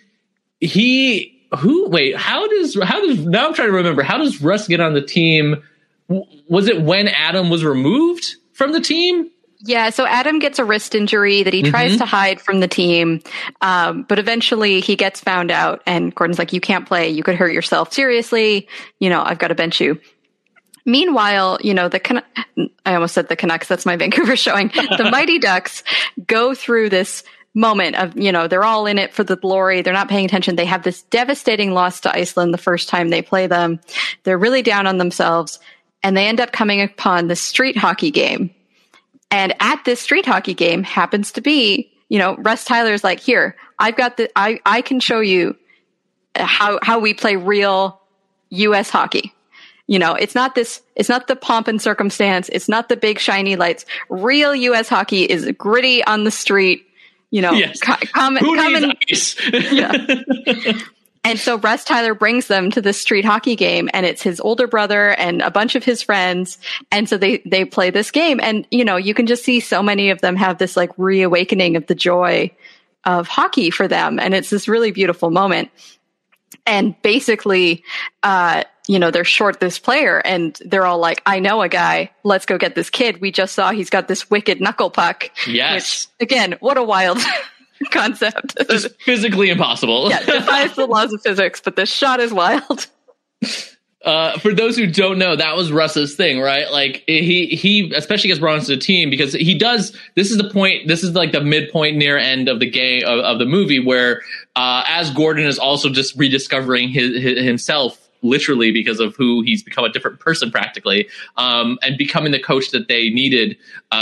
how does now I'm trying to remember, how does Russ get on the team? Was it when Adam was removed from the team? Yeah, so Adam gets a wrist injury that he tries to hide from the team, but eventually he gets found out, and Gordon's like, you can't play, you could hurt yourself seriously, I've got to bench you. Meanwhile, I almost said the Canucks, that's my Vancouver showing. The Mighty Ducks go through this moment of, they're all in it for the glory. They're not paying attention. They have this devastating loss to Iceland the first time they play them. They're really down on themselves, and they end up coming upon this street hockey game. And at this street hockey game happens to be, Russ Tyler's like, here, I've got I can show you how we play real U.S. hockey. It's not the pomp and circumstance. It's not the big shiny lights. Real U.S. hockey is gritty on the street. Yes. Who needs ice? Yeah. And so Russ Tyler brings them to this street hockey game, and it's his older brother and a bunch of his friends. And so they play this game, and you can just see so many of them have this like reawakening of the joy of hockey for them, and it's this really beautiful moment. And basically, they're short this player, and they're all like, I know a guy. Let's go get this kid. We just saw he's got this wicked knuckle puck. Yes. Which, again, what a wild concept. Just physically impossible. Yeah, defies the laws of physics, but this shot is wild. For those who don't know, that was Russ's thing, right? Like he especially gets brought into the team because he does. This is the point. This is like the midpoint near end of the game of the movie where as Gordon is also just rediscovering himself. Literally because of who he's become, a different person practically, and becoming the coach that they needed.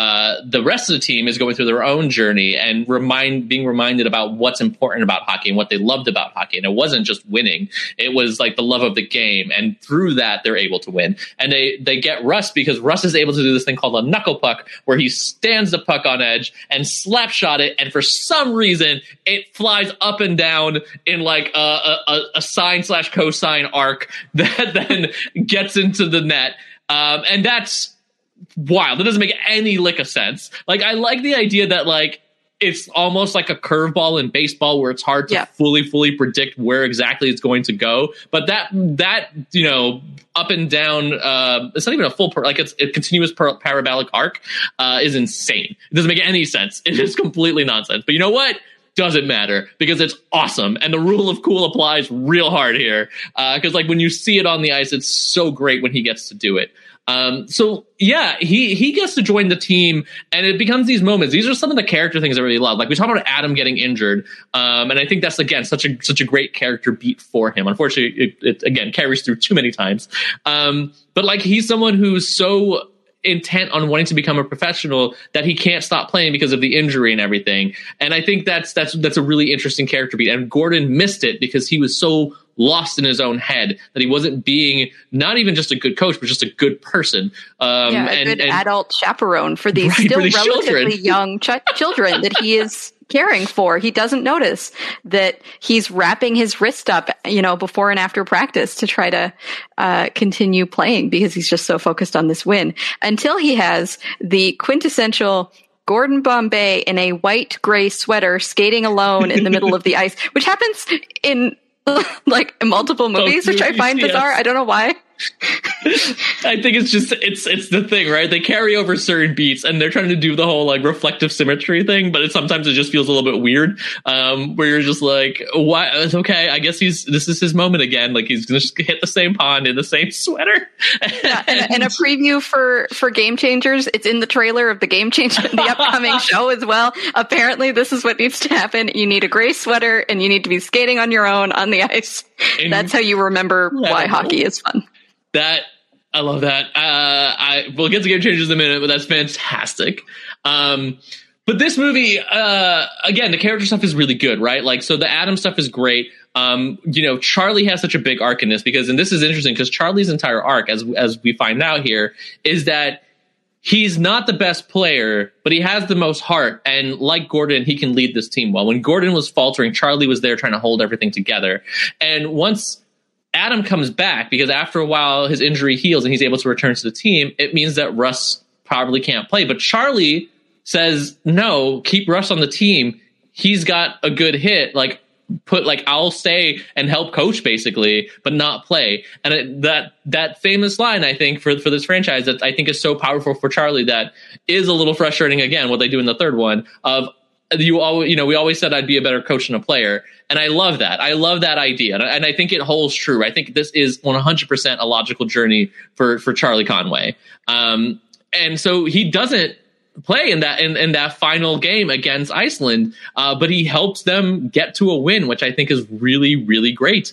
The rest of the team is going through their own journey and being reminded about what's important about hockey and what they loved about hockey. And it wasn't just winning; it was like the love of the game. And through that, they're able to win. And they get Russ because Russ is able to do this thing called a knuckle puck, where he stands the puck on edge and slap shot it, and for some reason, it flies up and down in like a sine/cosine arc that then gets into the net. And that's wild. It doesn't make any lick of sense. Like, I like the idea that like it's almost like a curveball in baseball where it's hard to fully predict where exactly it's going to go. But that you know, up and down, it's not even a full it's a continuous parabolic arc is insane. It doesn't make any sense. It is completely nonsense. But you know what? Doesn't matter because it's awesome. And the rule of cool applies real hard here. Because like when you see it on the ice, it's so great when he gets to do it. So yeah, he gets to join the team and it becomes these moments. These are some of the character things I really love. Like we talk about Adam getting injured. And I think that's again, such a great character beat for him. Unfortunately, it again carries through too many times. But like he's someone who's so intent on wanting to become a professional that he can't stop playing because of the injury and everything. And I think that's a really interesting character beat. And Gordon missed it because he was so lost in his own head that he wasn't being not even just a good coach, but just a good person. A good adult chaperone for these relatively young children that he is caring for. He doesn't notice that he's wrapping his wrist up, you know, before and after practice to try to continue playing because he's just so focused on this win until he has the quintessential Gordon Bombay in a white gray sweater skating alone in the middle of the ice, which happens in like multiple movies, which I find bizarre. I don't know why. I think it's just it's the thing, right? They carry over certain beats and they're trying to do the whole like reflective symmetry thing, but sometimes it just feels a little bit weird. Where you're just like, why? It's okay. I guess this is his moment again. Like he's gonna just hit the same pond in the same sweater. And a preview for Game Changers. It's in the trailer of the the upcoming show as well. Apparently, this is what needs to happen. You need a gray sweater and you need to be skating on your own on the ice. That's how you remember why hockey is fun. I love that. We'll get to Game Changers in a minute, but that's fantastic. But this movie, again, the character stuff is really good, right? Like, so the Adam stuff is great. You know, Charlie has such a big arc in this and this is interesting because Charlie's entire arc, as we find out here, is that he's not the best player, but he has the most heart. And like Gordon, he can lead this team well. When Gordon was faltering, Charlie was there trying to hold everything together. And once Adam comes back, because after a while his injury heals and he's able to return to the team, it means that Russ probably can't play. But Charlie says, no, keep Russ on the team. He's got a good hit. Like, I'll stay and help coach basically, but not play. And that famous line, I think, for this franchise that I think is so powerful for Charlie that is a little frustrating, again, what they do in the third one of, we always said I'd be a better coach than a player. And I love that. I love that idea. And I think it holds true. I think this is 100% a logical journey for Charlie Conway. And so he doesn't play in that final game against Iceland, but he helps them get to a win, which I think is really, really great.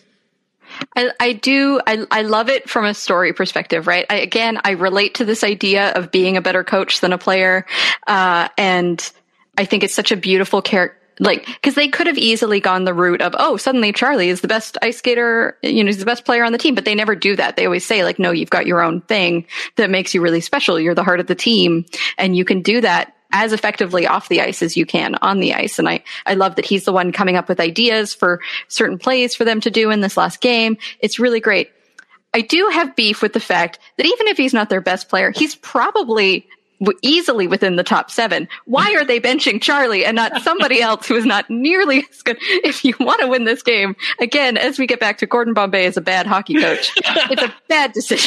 I love it from a story perspective, right? I relate to this idea of being a better coach than a player. And I think it's such a beautiful character. Like, because they could have easily gone the route of, oh, suddenly Charlie is the best ice skater, he's the best player on the team, but they never do that. They always say, like, no, you've got your own thing that makes you really special. You're the heart of the team, and you can do that as effectively off the ice as you can on the ice. And I love that he's the one coming up with ideas for certain plays for them to do in this last game. It's really great. I do have beef with the fact that even if he's not their best player, he's probably easily within the top 7. Why are they benching Charlie and not somebody else who is not nearly as good? If you want to win this game, again, as we get back to Gordon Bombay as a bad hockey coach, it's a bad decision.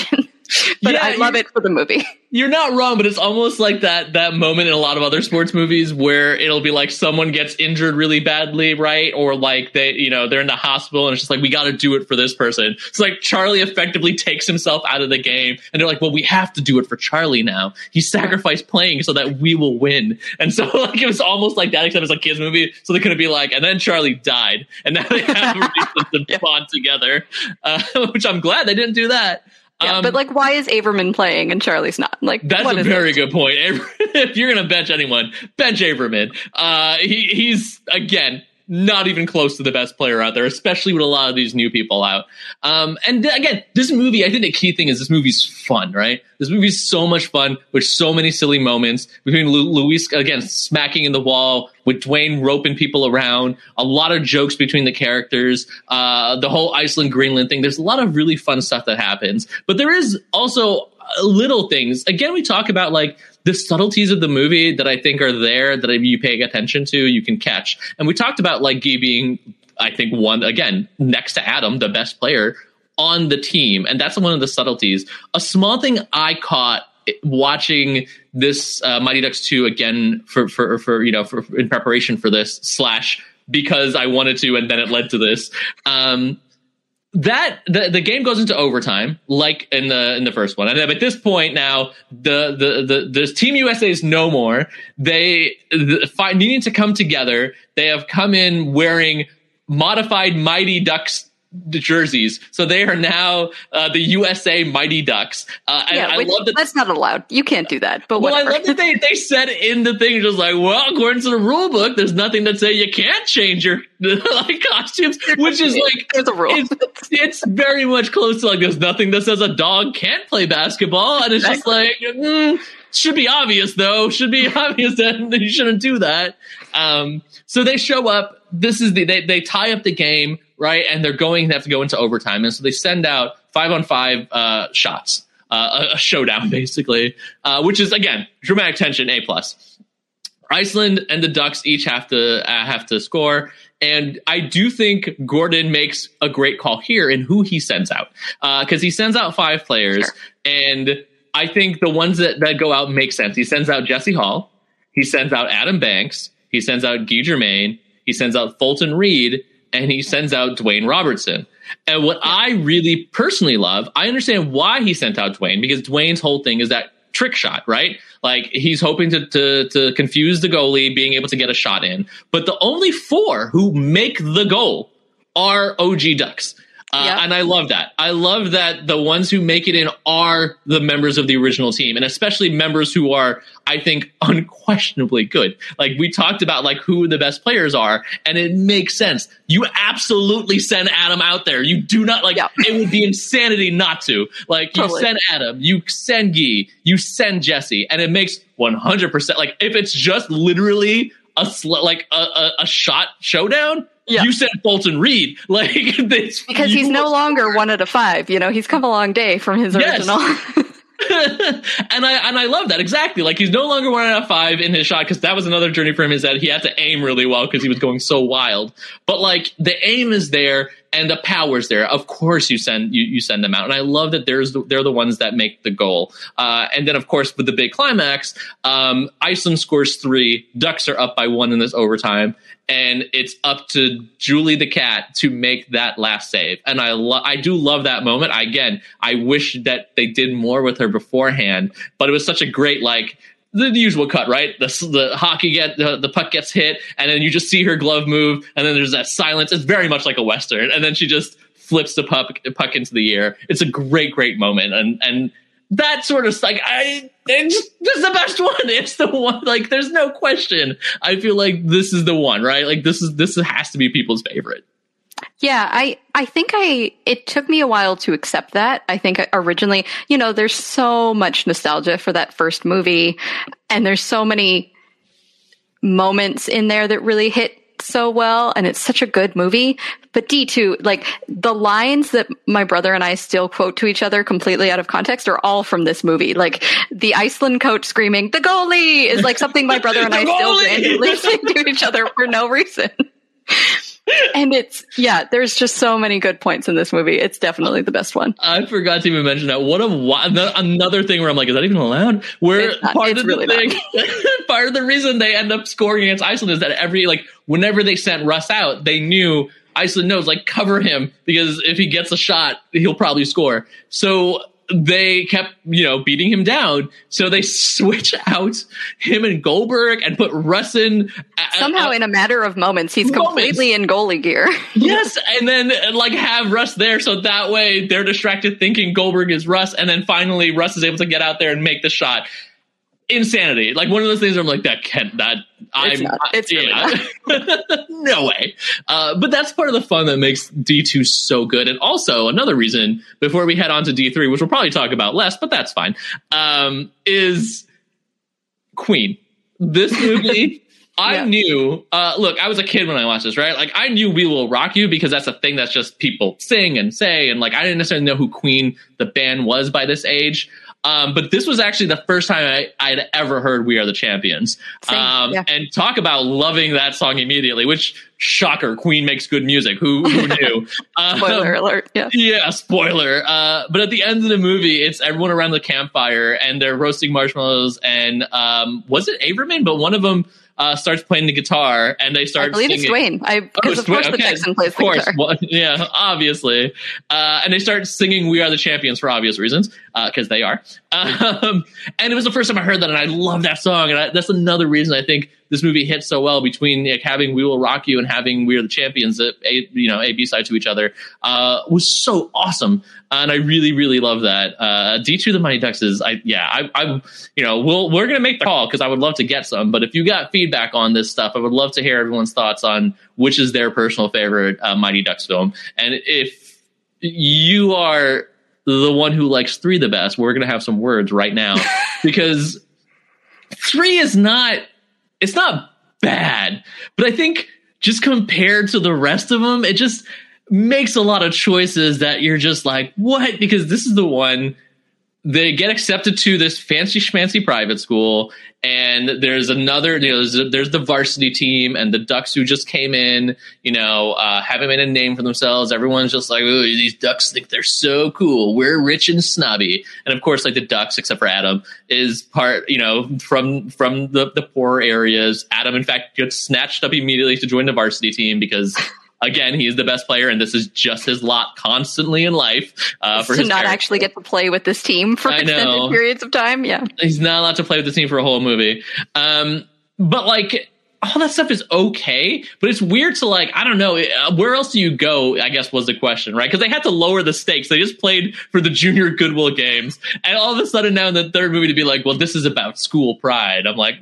But I love it for the movie. You're not wrong, but it's almost like that moment in a lot of other sports movies where it'll be like someone gets injured really badly, right? Or like they're in the hospital and it's just like, we got to do it for this person. It's like Charlie effectively takes himself out of the game and they're like, well, we have to do it for Charlie now. He sacrificed playing so that we will win. And so like, it was almost like that, except it's a kid's movie. So they couldn't be like, and then Charlie died. And now they have to bond together, which I'm glad they didn't do that. Yeah, but like, why is Averman playing and Charlie's not? Like, that's a very good point. If you're going to bench anyone, bench Averman. He's, again, not even close to the best player out there, especially with a lot of these new people out. And again, this movie, I think the key thing is this movie's fun, right? This movie's so much fun with so many silly moments between Luis, again, smacking in the wall, with Dwayne roping people around, a lot of jokes between the characters, the whole Iceland-Greenland thing. There's a lot of really fun stuff that happens. But there is also little things. Again, we talk about like the subtleties of the movie that I think are there that if you pay attention to, you can catch. And we talked about like Guy being, I think, one, again, next to Adam, the best player on the team. And that's one of the subtleties. A small thing I caught watching this Mighty Ducks 2 again for in preparation for this / because I wanted to, and then it led to this. That the game goes into overtime, like in the first one, and then at this point now, the Team USA is no more. They needing to come together. They have come in wearing modified Mighty Ducks jerseys, so they are now the USA Mighty Ducks. And I love that that's not allowed. You can't do that. But I love that they said in the thing, just like, well, according to the rule book, there's nothing that say you can't change your like costumes, which is like there's a rule. It's very much close to like there's nothing that says a dog can't play basketball, and it's just like should be obvious though. Should be obvious that you shouldn't do that. So they show up. This is they tie up the game. Right. And they have to go into overtime. And so they send out 5-on-5 shots, a showdown, basically, which is, again, dramatic tension, A+. Iceland and the Ducks each have to score. And I do think Gordon makes a great call here in who he sends out, because he sends out 5 players. Sure. And I think the ones that go out make sense. He sends out Jesse Hall. He sends out Adam Banks. He sends out Guy Germain. He sends out Fulton Reed. And he sends out Dwayne Robertson. And what I really personally love, I understand why he sent out Dwayne, because Dwayne's whole thing is that trick shot, right? Like he's hoping to confuse the goalie, being able to get a shot in. But the only 4 who make the goal are OG Ducks. And I love that. I love that the ones who make it in are the members of the original team, and especially members who are, I think, unquestionably good. Like we talked about like who the best players are, and it makes sense. You absolutely send Adam out there. You do not it would be insanity not to. Like totally. You send Adam, you send Guy, you send Jesse, and it makes 100%. Like if it's just literally a shot showdown, you said Fulton Reed, like this, because he's no longer 1 out of 5. You know, he's come a long day from his original. And I love that, exactly. Like he's no longer 1 out of 5 in his shot, because that was another journey for him. Is that he had to aim really well because he was going so wild. But like the aim is there and the power's there. Of course, you send them out, and I love that they're the ones that make the goal. And then of course with the big climax, Iceland scores 3. Ducks are up by 1 in this overtime. And it's up to Julie the cat to make that last save. And I do love that moment. I wish that they did more with her beforehand, but it was such a great, like, the usual cut, right? The puck gets hit, and then you just see her glove move, and then there's that silence. It's very much like a Western. And then she just flips the puck into the air. It's a great, great moment. And that sort of like this is the best one. It's the one. Like there's no question. I feel like this is the one, right? Like this has to be people's favorite. Yeah, I think it took me a while to accept that. I think originally, there's so much nostalgia for that first movie, and there's so many moments in there that really hit so well, and it's such a good movie. But D2, like the lines that my brother and I still quote to each other completely out of context are all from this movie. Like the Iceland coach screaming, "The goalie!" is like something my brother and I still randomly say to each other for no reason. And there's just so many good points in this movie. It's definitely the best one. I forgot to even mention that. Another thing where I'm like, is that even allowed? Where part of the reason they end up scoring against Iceland is that whenever they sent Russ out, they knew Iceland knows, cover him, because if he gets a shot, he'll probably score. So they kept, beating him down. So they switch out him and Goldberg and put Russ in. Somehow in a matter of moments, he's completely in goalie gear. Yes. And then have Russ there. So that way they're distracted thinking Goldberg is Russ. And then finally Russ is able to get out there and make the shot. Insanity. One of those things where I'm like, it's really not. No way. But that's part of the fun that makes D2 so good. And also another reason, before we head on to D3, which we'll probably talk about less, but that's fine, is Queen. This movie, I knew, look, I was a kid when I watched this, right? I knew We Will Rock You because that's a thing that's just people sing and say. And I didn't necessarily know who Queen, the band, was by this age. But this was actually the first time I'd ever heard We Are the Champions. And talk about loving that song immediately, which, shocker, Queen makes good music. Who knew? Spoiler alert. Yeah. Yeah, spoiler. But at the end of the movie, it's everyone around the campfire and they're roasting marshmallows. And was it Averman? But one of them starts playing the guitar and they start singing. It's Dwayne. Because of course the Texan plays the guitar. Well, yeah, obviously. And they start singing We Are the Champions for obvious reasons, because they are. And it was the first time I heard that, and I love that song. And that's another reason I think this movie hits so well, between having We Will Rock You and having We Are the Champions, a B-side to each other, was so awesome. And I really, really love that. D2 The Mighty Ducks is, we're going to make the call because I would love to get some. But if you got feedback on this stuff, I would love to hear everyone's thoughts on which is their personal favorite Mighty Ducks film. And if you are the one who likes 3 the best, we're going to have some words right now, because 3 is not, it's not bad, but I think just compared to the rest of them, it just makes a lot of choices that you're just like, what? Because this is the one, they get accepted to this fancy schmancy private school, and there's another, there's the varsity team and the Ducks who just came in, haven't made a name for themselves. Everyone's just like, oh, these Ducks think they're so cool. We're rich and snobby. And of course, the Ducks, except for Adam, is part, from the poor areas. Adam, in fact, gets snatched up immediately to join the varsity team because, again, he is the best player, and this is just his lot constantly in life. For to not actually get to play with this team for extended periods of time. Yeah, he's not allowed to play with the team for a whole movie. But all that stuff is okay, but it's weird to I don't know, where else do you go, I guess was the question, right? Because they had to lower the stakes. They just played for the Junior Goodwill Games, and all of a sudden now in the third movie to be like, well, this is about school pride. I'm like,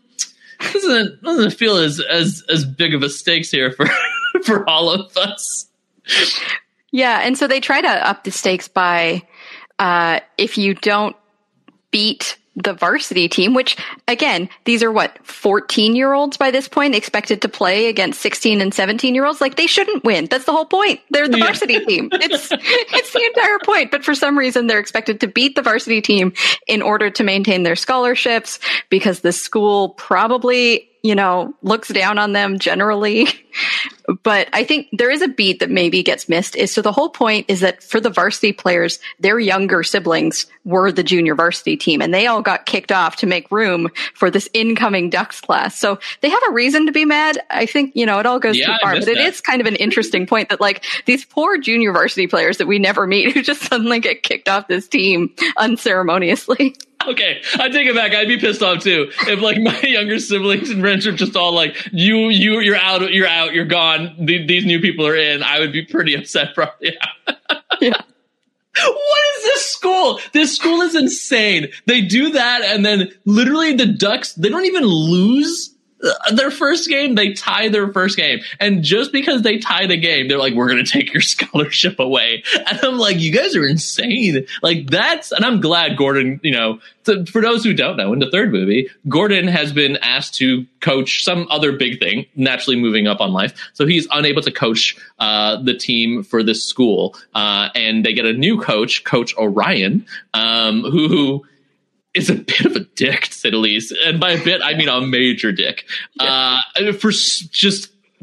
doesn't feel as big of a stakes here for all of us. Yeah, and so they try to up the stakes by if you don't beat the varsity team, which, again, these are 14-year-olds by this point, expected to play against 16 and 17-year-olds. They shouldn't win. That's the whole point. They're the varsity team. It's the entire point. But for some reason, they're expected to beat the varsity team in order to maintain their scholarships, because the school probably, looks down on them generally. But I think there is a beat that maybe gets missed. So the whole point is that for the varsity players, their younger siblings were the junior varsity team, and they all got kicked off to make room for this incoming Ducks class. So they have a reason to be mad. I think, it all goes too far, but it is kind of an interesting point that these poor junior varsity players that we never meet who just suddenly get kicked off this team unceremoniously. Okay, I take it back. I'd be pissed off too if my younger siblings and friends are just all you're out, you're gone. These new people are in. I would be pretty upset, probably. Yeah. What is this school? This school is insane. They do that, and then literally the Ducks, they don't even lose their first game. They tie their first game, and just because they tie the game, they're like, we're going to take your scholarship away. And I'm like, you guys are insane. And I'm glad Gordon, for those who don't know, in the third movie, Gordon has been asked to coach some other big thing, naturally moving up on life. So he's unable to coach the team for this school. And they get a new coach, Coach Orion, who is a bit of a dick, to say the least. And by a bit, I mean a major dick. For just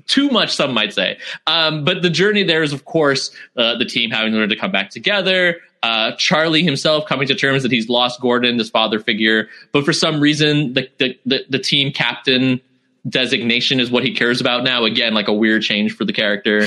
too much, some might say. But the journey there is, of course, the team having learned to come back together. Charlie himself coming to terms that he's lost Gordon, this father figure. But for some reason, the team captain designation is what he cares about now. Again, like a weird change for the character.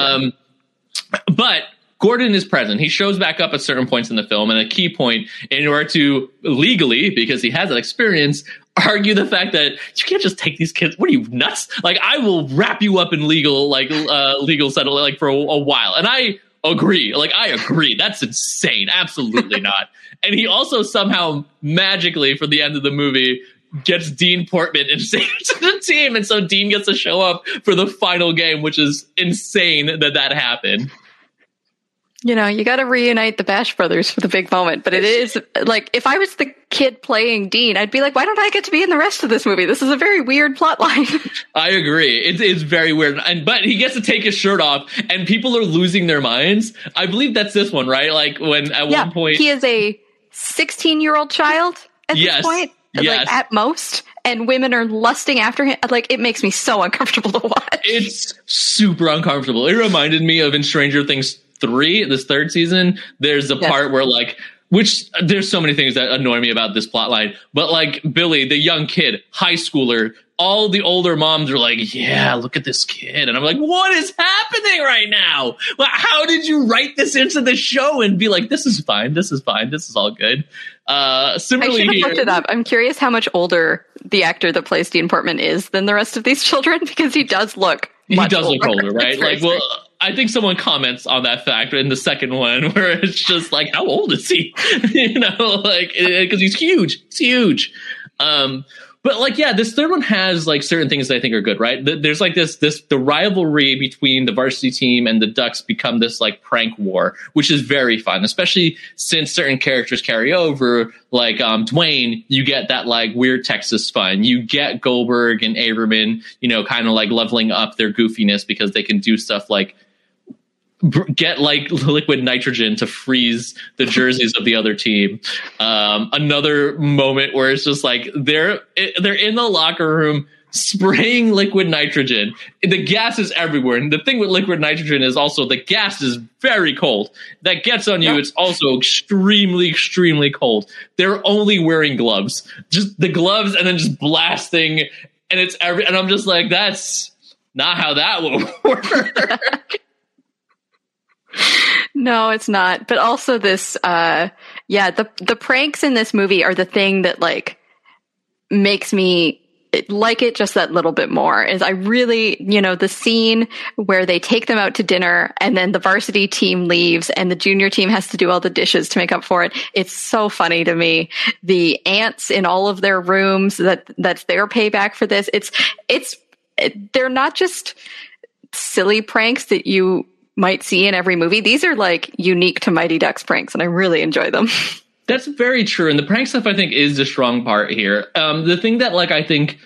But Gordon is present. He shows back up at certain points in the film. And a key point, in order to legally, because he has that experience, argue the fact that you can't just take these kids. What are you, nuts? Like, I will wrap you up in legal settle, like, for a while. And I agree. Like, I agree. That's insane. Absolutely not. And he also somehow magically, for the end of the movie, gets Dean Portman into the team. And so Dean gets to show up for the final game, which is insane that happened. You know, you got to reunite the Bash brothers for the big moment. But it is like, if I was the kid playing Dean, I'd be like, why don't I get to be in the rest of this movie? This is a very weird plot line. I agree. It's very weird. But he gets to take his shirt off and people are losing their minds. I believe that's this one, right? Like when at one point he is a 16-year-old child at this point, like at most. And women are lusting after him. Like, it makes me so uncomfortable to watch. It's super uncomfortable. It reminded me of in Stranger Things 3, this third season, there's a part where, like, which there's so many things that annoy me about this plot line, but like Billy, the young kid, high schooler, all the older moms are like, yeah, look at this kid. And I'm like, what is happening right now? How did you write this into the show and be like, this is fine. This is fine. This is all good. Similarly, I should have looked it up. I'm curious how much older the actor that plays Dean Portman is than the rest of these children, because he does look look older, right? Like, well, I think someone comments on that fact in the second one where it's just like, how old is he? You know, like, because he's huge. It's huge. But like, yeah, this third one has like certain things that I think are good, right? There's like the rivalry between the varsity team and the Ducks become this like prank war, which is very fun, especially since certain characters carry over. Like Dwayne, you get that like weird Texas fun. You get Goldberg and Averman, you know, kind of like leveling up their goofiness because they can do stuff like get like liquid nitrogen to freeze the jerseys of the other team. Another moment where it's just like they're in the locker room spraying liquid nitrogen. The gas is everywhere. And the thing with liquid nitrogen is also the gas is very cold. That gets on you. It's also extremely, extremely cold. They're only wearing gloves, just the gloves, and then just blasting. And and I'm just like, that's not how that will work. No, it's not. But also this, the pranks in this movie are the thing that like makes me like it just that little bit more. Is I really, you know, the scene where they take them out to dinner and then the varsity team leaves and the junior team has to do all the dishes to make up for it. It's so funny to me. The ants in all of their rooms, that's their payback for this. They're not just silly pranks that you might see in every movie. These are like unique to Mighty Ducks pranks, and I really enjoy them. That's very true. And the prank stuff, I think, is the strong part here. The thing that like I think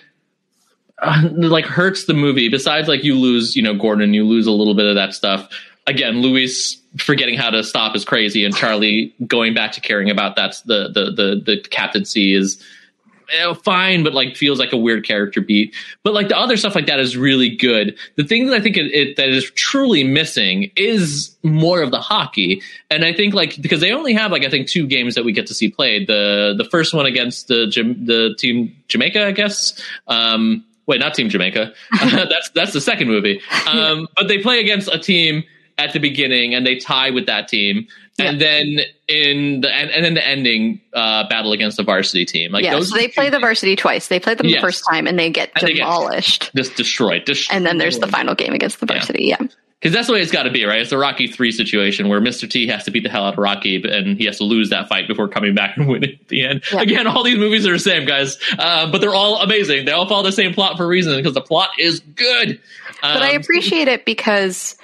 like hurts the movie, besides like you lose, you know, Gordon, you lose a little bit of that stuff. Again, Luis forgetting how to stop is crazy, and Charlie going back to caring about that's the captaincy is fine, but like feels like a weird character beat. But like the other stuff like that is really good. The thing that I think that is truly missing is more of the hockey. And I think like because they only have like I think 2 games that we get to see played. The first one against the team Jamaica, I guess. Wait, not Team Jamaica. That's the second movie. But they play against a team at the beginning and they tie with that team. Yeah. And then the ending battle against the varsity team. Like those so they play the varsity twice. They play them the first time and they get demolished. Just destroyed. And then there's the final game against the varsity. Yeah. Because that's the way it's got to be, right? It's a Rocky 3 situation where Mr. T has to beat the hell out of Rocky, and he has to lose that fight before coming back and winning at the end. Yeah. Again, all these movies are the same, guys, but they're all amazing. They all follow the same plot for a reason because the plot is good. But I appreciate it because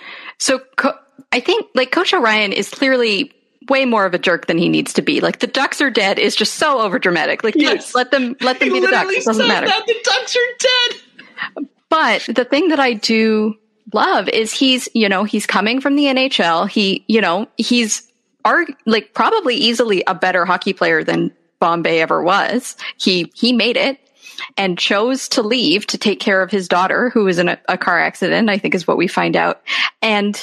I think like Coach O'Ryan is clearly way more of a jerk than he needs to be. Like the Ducks are dead is just so overdramatic. Like let them be the Ducks. It doesn't matter. The Ducks are dead. But the thing that I do love is he's coming from the NHL. He's probably easily a better hockey player than Bombay ever was. He made it. and chose to leave to take care of his daughter, who was in a car accident, I think is what we find out. And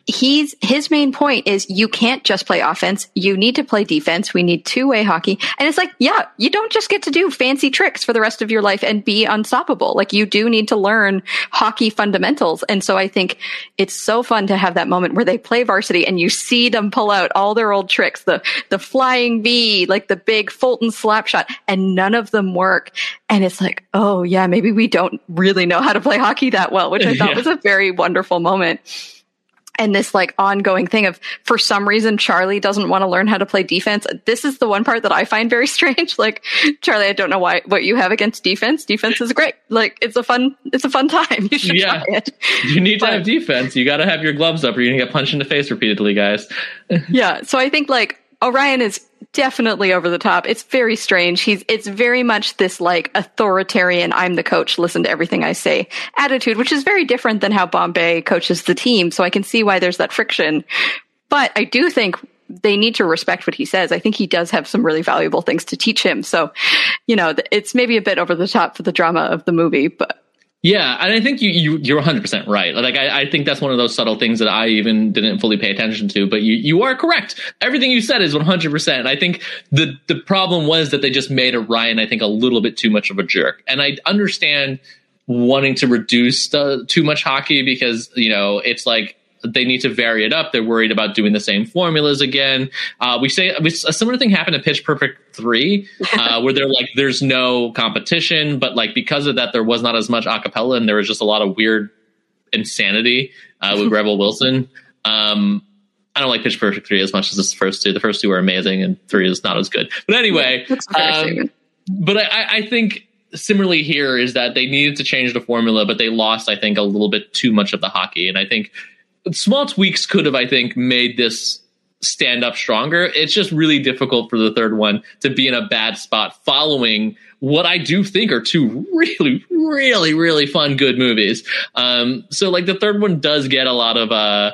his main point is you can't just play offense. You need to play defense. We need two-way hockey. And it's like, yeah, you don't just get to do fancy tricks for the rest of your life and be unstoppable. Like, you do need to learn hockey fundamentals. And so I think it's so fun to have that moment where they play varsity and you see them pull out all their old tricks, the flying V, like the big Fulton slap shot, and none of them work. And it's like, oh yeah, maybe we don't really know how to play hockey that well, which I thought was a very wonderful moment. And this like ongoing thing of, for some reason, Charlie doesn't want to learn how to play defense. This is the one part that I find very strange. Like, Charlie, I don't know what you have against defense. Defense is great. Like, it's a fun time. You should try it. You need to have defense. You got to have your gloves up or you're going to get punched in the face repeatedly, guys. Yeah. So I think like Orion is definitely over the top. It's very strange. It's very much this like authoritarian, I'm the coach, listen to everything I say attitude, which is very different than how Bombay coaches the team. So I can see why there's that friction. But I do think they need to respect what he says. I think he does have some really valuable things to teach him. So, it's maybe a bit over the top for the drama of the movie, but. Yeah, and I think you're 100% right. Like, I think that's one of those subtle things that I even didn't fully pay attention to. But you are correct. Everything you said is 100%. I think the problem was that they just made Orion, I think, a little bit too much of a jerk. And I understand wanting to reduce too much hockey because, it's like they need to vary it up. They're worried about doing the same formulas again. A similar thing happened in Pitch Perfect 3, where they're like, there's no competition, but like because of that, there was not as much a cappella and there was just a lot of weird insanity with Rebel Wilson. I don't like Pitch Perfect 3 as much as the first two. The first two are amazing and 3 is not as good. But anyway, but I think similarly here is that they needed to change the formula, but they lost, I think, a little bit too much of the hockey. And I think small tweaks could have, I think, made this stand up stronger. It's just really difficult for the third one to be in a bad spot following what I do think are two really, really, really fun, good movies. So like the third one does get a lot of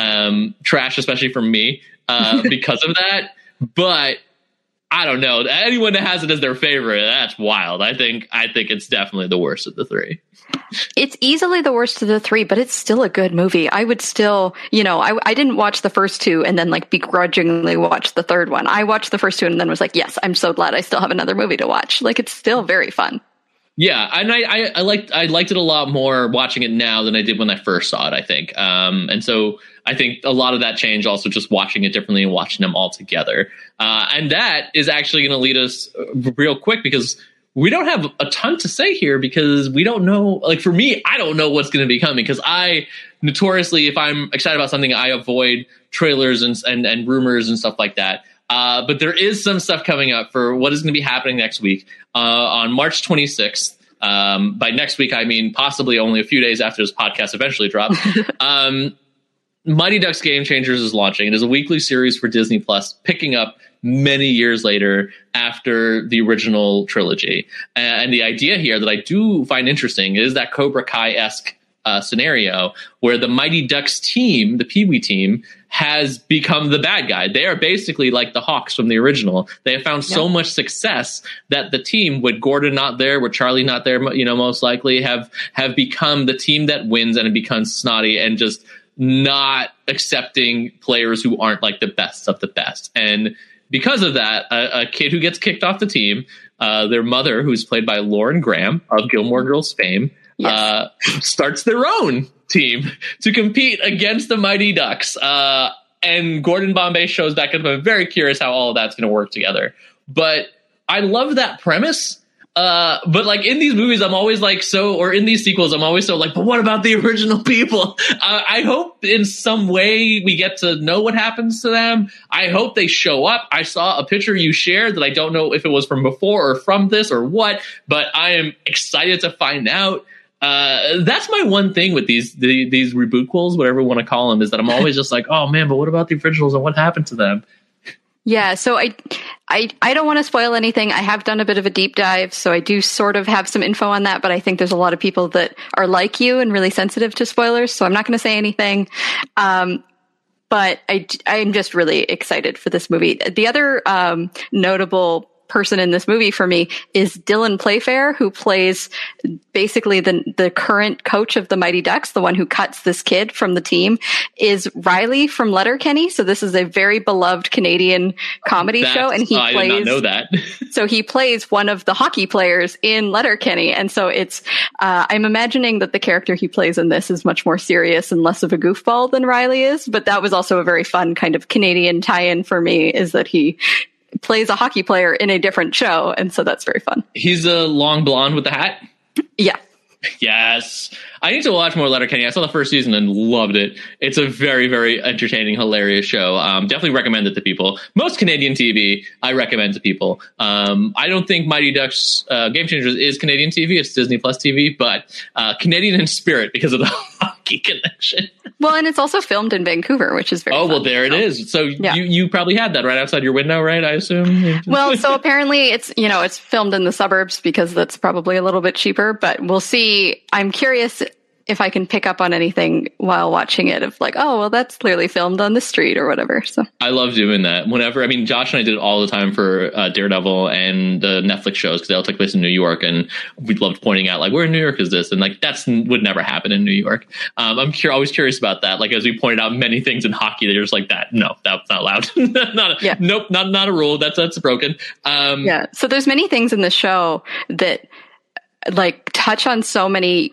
trash, especially from me, because of that. But I don't know. Anyone that has it as their favorite, that's wild. I think it's definitely the worst of the three. It's easily the worst of the three, but it's still a good movie. I would still, I didn't watch the first two and then like begrudgingly watch the third one. I watched the first two and then was like, yes, I'm so glad I still have another movie to watch. Like, it's still very fun. Yeah, and I liked it a lot more watching it now than I did when I first saw it, I think. And so I think a lot of that change also just watching it differently and watching them all together. And that is actually going to lead us real quick because we don't have a ton to say here because we don't know. Like for me, I don't know what's going to be coming because I notoriously, if I'm excited about something, I avoid trailers and rumors and stuff like that. But there is some stuff coming up for what is going to be happening next week on March 26th. By next week, I mean possibly only a few days after this podcast eventually drops. Mighty Ducks Game Changers is launching. It is a weekly series for Disney Plus, picking up many years later after the original trilogy. And the idea here that I do find interesting is that Cobra Kai-esque scenario where the Mighty Ducks team, the Pee Wee team, has become the bad guy. They are basically like the Hawks from the original. They have found so much success that the team, with Gordon not there, with Charlie not there, most likely have become the team that wins and it becomes snotty and just not accepting players who aren't like the best of the best. And because of that, a kid who gets kicked off the team, their mother, who's played by Lauren Graham of Gilmore Girls fame, starts their own team to compete against the Mighty Ducks. And Gordon Bombay shows back up. I'm very curious how all of that's going to work together. But I love that premise. But like in these movies, I'm always like or in these sequels, I'm always so like, but what about the original people? I hope in some way we get to know what happens to them. I hope they show up. I saw a picture you shared that I don't know if it was from before or from this or what, but I am excited to find out. That's my one thing with these rebootquels, whatever you want to call them, is that I'm always just like, oh man, but what about the originals and what happened to them? Yeah, so I don't want to spoil anything. I have done a bit of a deep dive, so I do sort of have some info on that, but I think there's a lot of people that are like you and really sensitive to spoilers, so I'm not going to say anything. But I'm just really excited for this movie. The other notable person in this movie for me is Dylan Playfair, who plays basically the current coach of the Mighty Ducks, the one who cuts this kid from the team, is Riley from Letterkenny. So this is a very beloved Canadian comedy show, and I did not know that. So he plays one of the hockey players in Letterkenny, and so it's I'm imagining that the character he plays in this is much more serious and less of a goofball than Riley is. But that was also a very fun kind of Canadian tie-in for me, is that he plays a hockey player in a different show, and so that's very fun. He's a long blonde with the hat? Yeah. Yes. I need to watch more Letterkenny. I saw the first season and loved it. It's a very, very entertaining, hilarious show. Definitely recommend it to people. Most Canadian TV, I recommend to people. I don't think Mighty Ducks Game Changers is Canadian TV. It's Disney Plus TV, but Canadian in spirit because of the hockey connection. Well, and it's also filmed in Vancouver, which is very fun. Well, there it is. So yeah. you probably had that right outside your window, right? I assume. Well, so apparently it's filmed in the suburbs because that's probably a little bit cheaper, but we'll see. I'm curious if I can pick up on anything while watching it of like, oh, well, that's clearly filmed on the street or whatever. So I love doing that. Josh and I did it all the time for Daredevil and the Netflix shows because they all took place in New York, and we loved pointing out like, where in New York is this? And like, that's would never happen in New York. I'm always curious about that. Like, as we pointed out many things in hockey, they're just like that. No, that's not allowed. Nope, not a rule. That's broken. So there's many things in the show that like touch on so many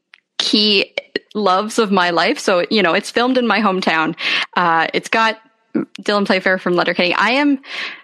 key loves of my life. So, it's filmed in my hometown. It's got Dylan Playfair from Letterkenny. I am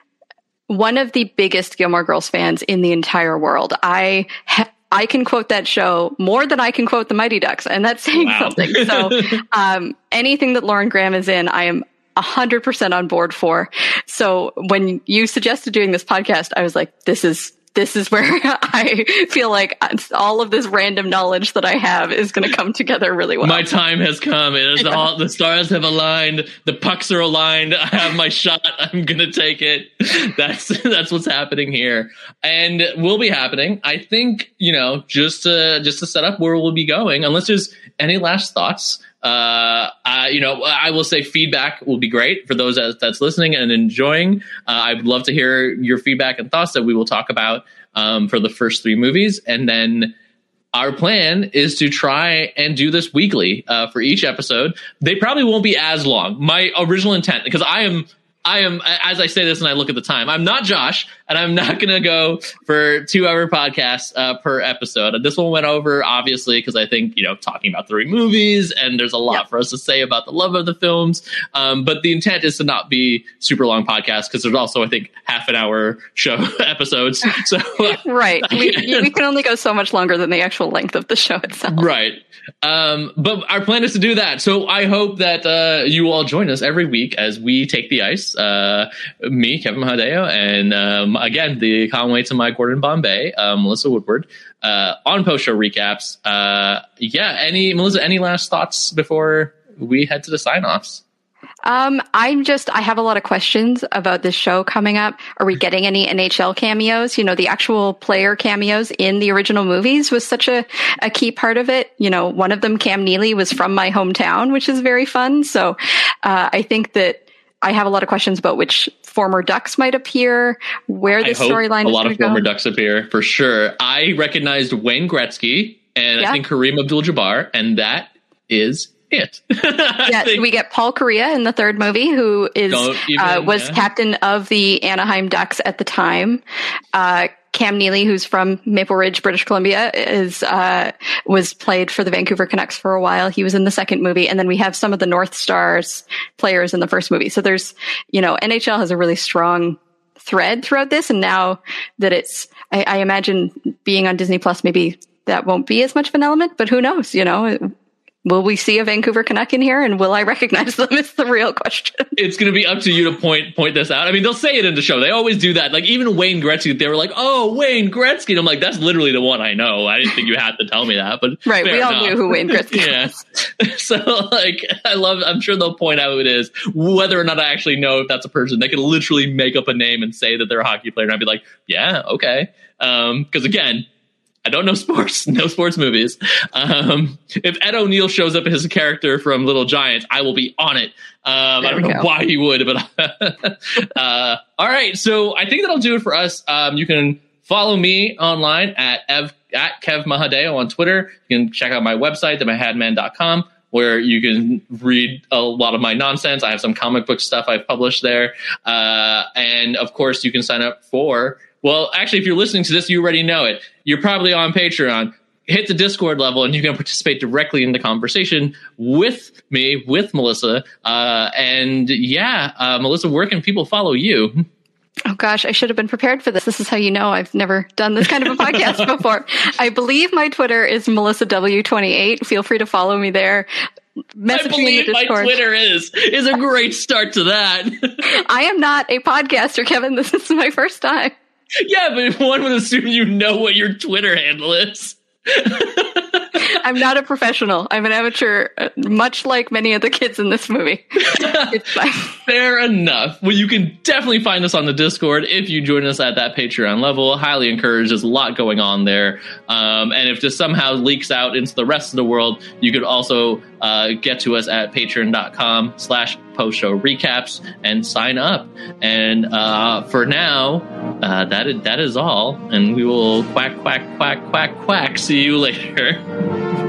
one of the biggest Gilmore Girls fans in the entire world. I can quote that show more than I can quote the Mighty Ducks, and that's saying something. So, anything that Lauren Graham is in, I am 100% on board for. So when you suggested doing this podcast, I was like, this is where I feel like all of this random knowledge that I have is going to come together really well. My time has come. All the stars have aligned. The pucks are aligned. I have my shot. I'm going to take it. That's what's happening here, and will be happening. I think, just to set up where we'll be going, unless there's any last thoughts. I will say feedback will be great for those that's listening and enjoying. I'd love to hear your feedback and thoughts that we will talk about for the first 3 movies. And then our plan is to try and do this weekly for each episode. They probably won't be as long. My original intent, because I am, as I say this and I look at the time, I'm not Josh, and I'm not going to go for 2-hour podcasts per episode. This one went over, obviously, because I think, talking about 3 movies, and there's a lot for us to say about the love of the films. But the intent is to not be super long podcasts, because there's also, I think, half-an-hour show episodes. So right. We can only go so much longer than the actual length of the show itself. Right. But our plan is to do that. So I hope that you all join us every week as we take the ice. Me, Kevin Mahadeo, and again, the Conway to my Gordon Bombay, Melissa Woodward, on post-show recaps. Melissa, any last thoughts before we head to the sign-offs? I have a lot of questions about this show coming up. Are we getting any NHL cameos? The actual player cameos in the original movies was such a key part of it. One of them, Cam Neely, was from my hometown, which is very fun. So, I think that I have a lot of questions about which former Ducks might appear, where the storyline is. A lot of former Ducks appear for sure. I recognized Wayne Gretzky and I think Kareem Abdul-Jabbar, and that is it. We get Paul Kariya in the 3rd movie, who was captain of the Anaheim Ducks at the time. Cam Neely, who's from Maple Ridge, British Columbia, was played for the Vancouver Canucks for a while. He was in the 2nd movie. And then we have some of the North Stars players in the 1st movie. So there's, NHL has a really strong thread throughout this. And now that I imagine being on Disney Plus, maybe that won't be as much of an element, but who knows, Will we see a Vancouver Canuck in here, and will I recognize them? Is the real question. It's going to be up to you to point this out. I mean, they'll say it in the show. They always do that. Like, even Wayne Gretzky, they were like, "Oh, Wayne Gretzky." And I'm like, that's literally the one I know. I didn't think you had to tell me that, but right, we all knew who Wayne Gretzky was. So, I'm sure they'll point out who it is. Whether or not I actually know if that's a person, they could literally make up a name and say that they're a hockey player, and I'd be like, yeah, okay. Because again, I don't know sports, no sports movies. If Ed O'Neill shows up as a character from Little Giants, I will be on it. I don't know why he would, but all right. So I think that'll do it for us. You can follow me online at Kev Mahadeo on Twitter. You can check out my website, themahadman.com, where you can read a lot of my nonsense. I have some comic book stuff I've published there. And of course, you can sign up for, well, actually, if you're listening to this, you already know it. You're probably on Patreon. Hit the Discord level and you can participate directly in the conversation with me, with Melissa. Melissa, where can people follow you? Oh gosh, I should have been prepared for this. This is how you know I've never done this kind of a podcast before. I believe my Twitter is MelissaW28. Feel free to follow me there. Message me in the Discord. My Twitter is a great start to that. I am not a podcaster, Kevin. This is my first time. Yeah, but one would assume you know what your Twitter handle is. I'm not a professional. I'm an amateur, much like many of the kids in this movie. It's fine. Fair enough. Well, you can definitely find us on the Discord if you join us at that Patreon level. Highly encouraged. There's a lot going on there. And if this somehow leaks out into the rest of the world, you could also get to us at patreon.com/postshow-recaps and sign up. And for now, that is all. And we will quack, quack, quack, quack, quack. See you later.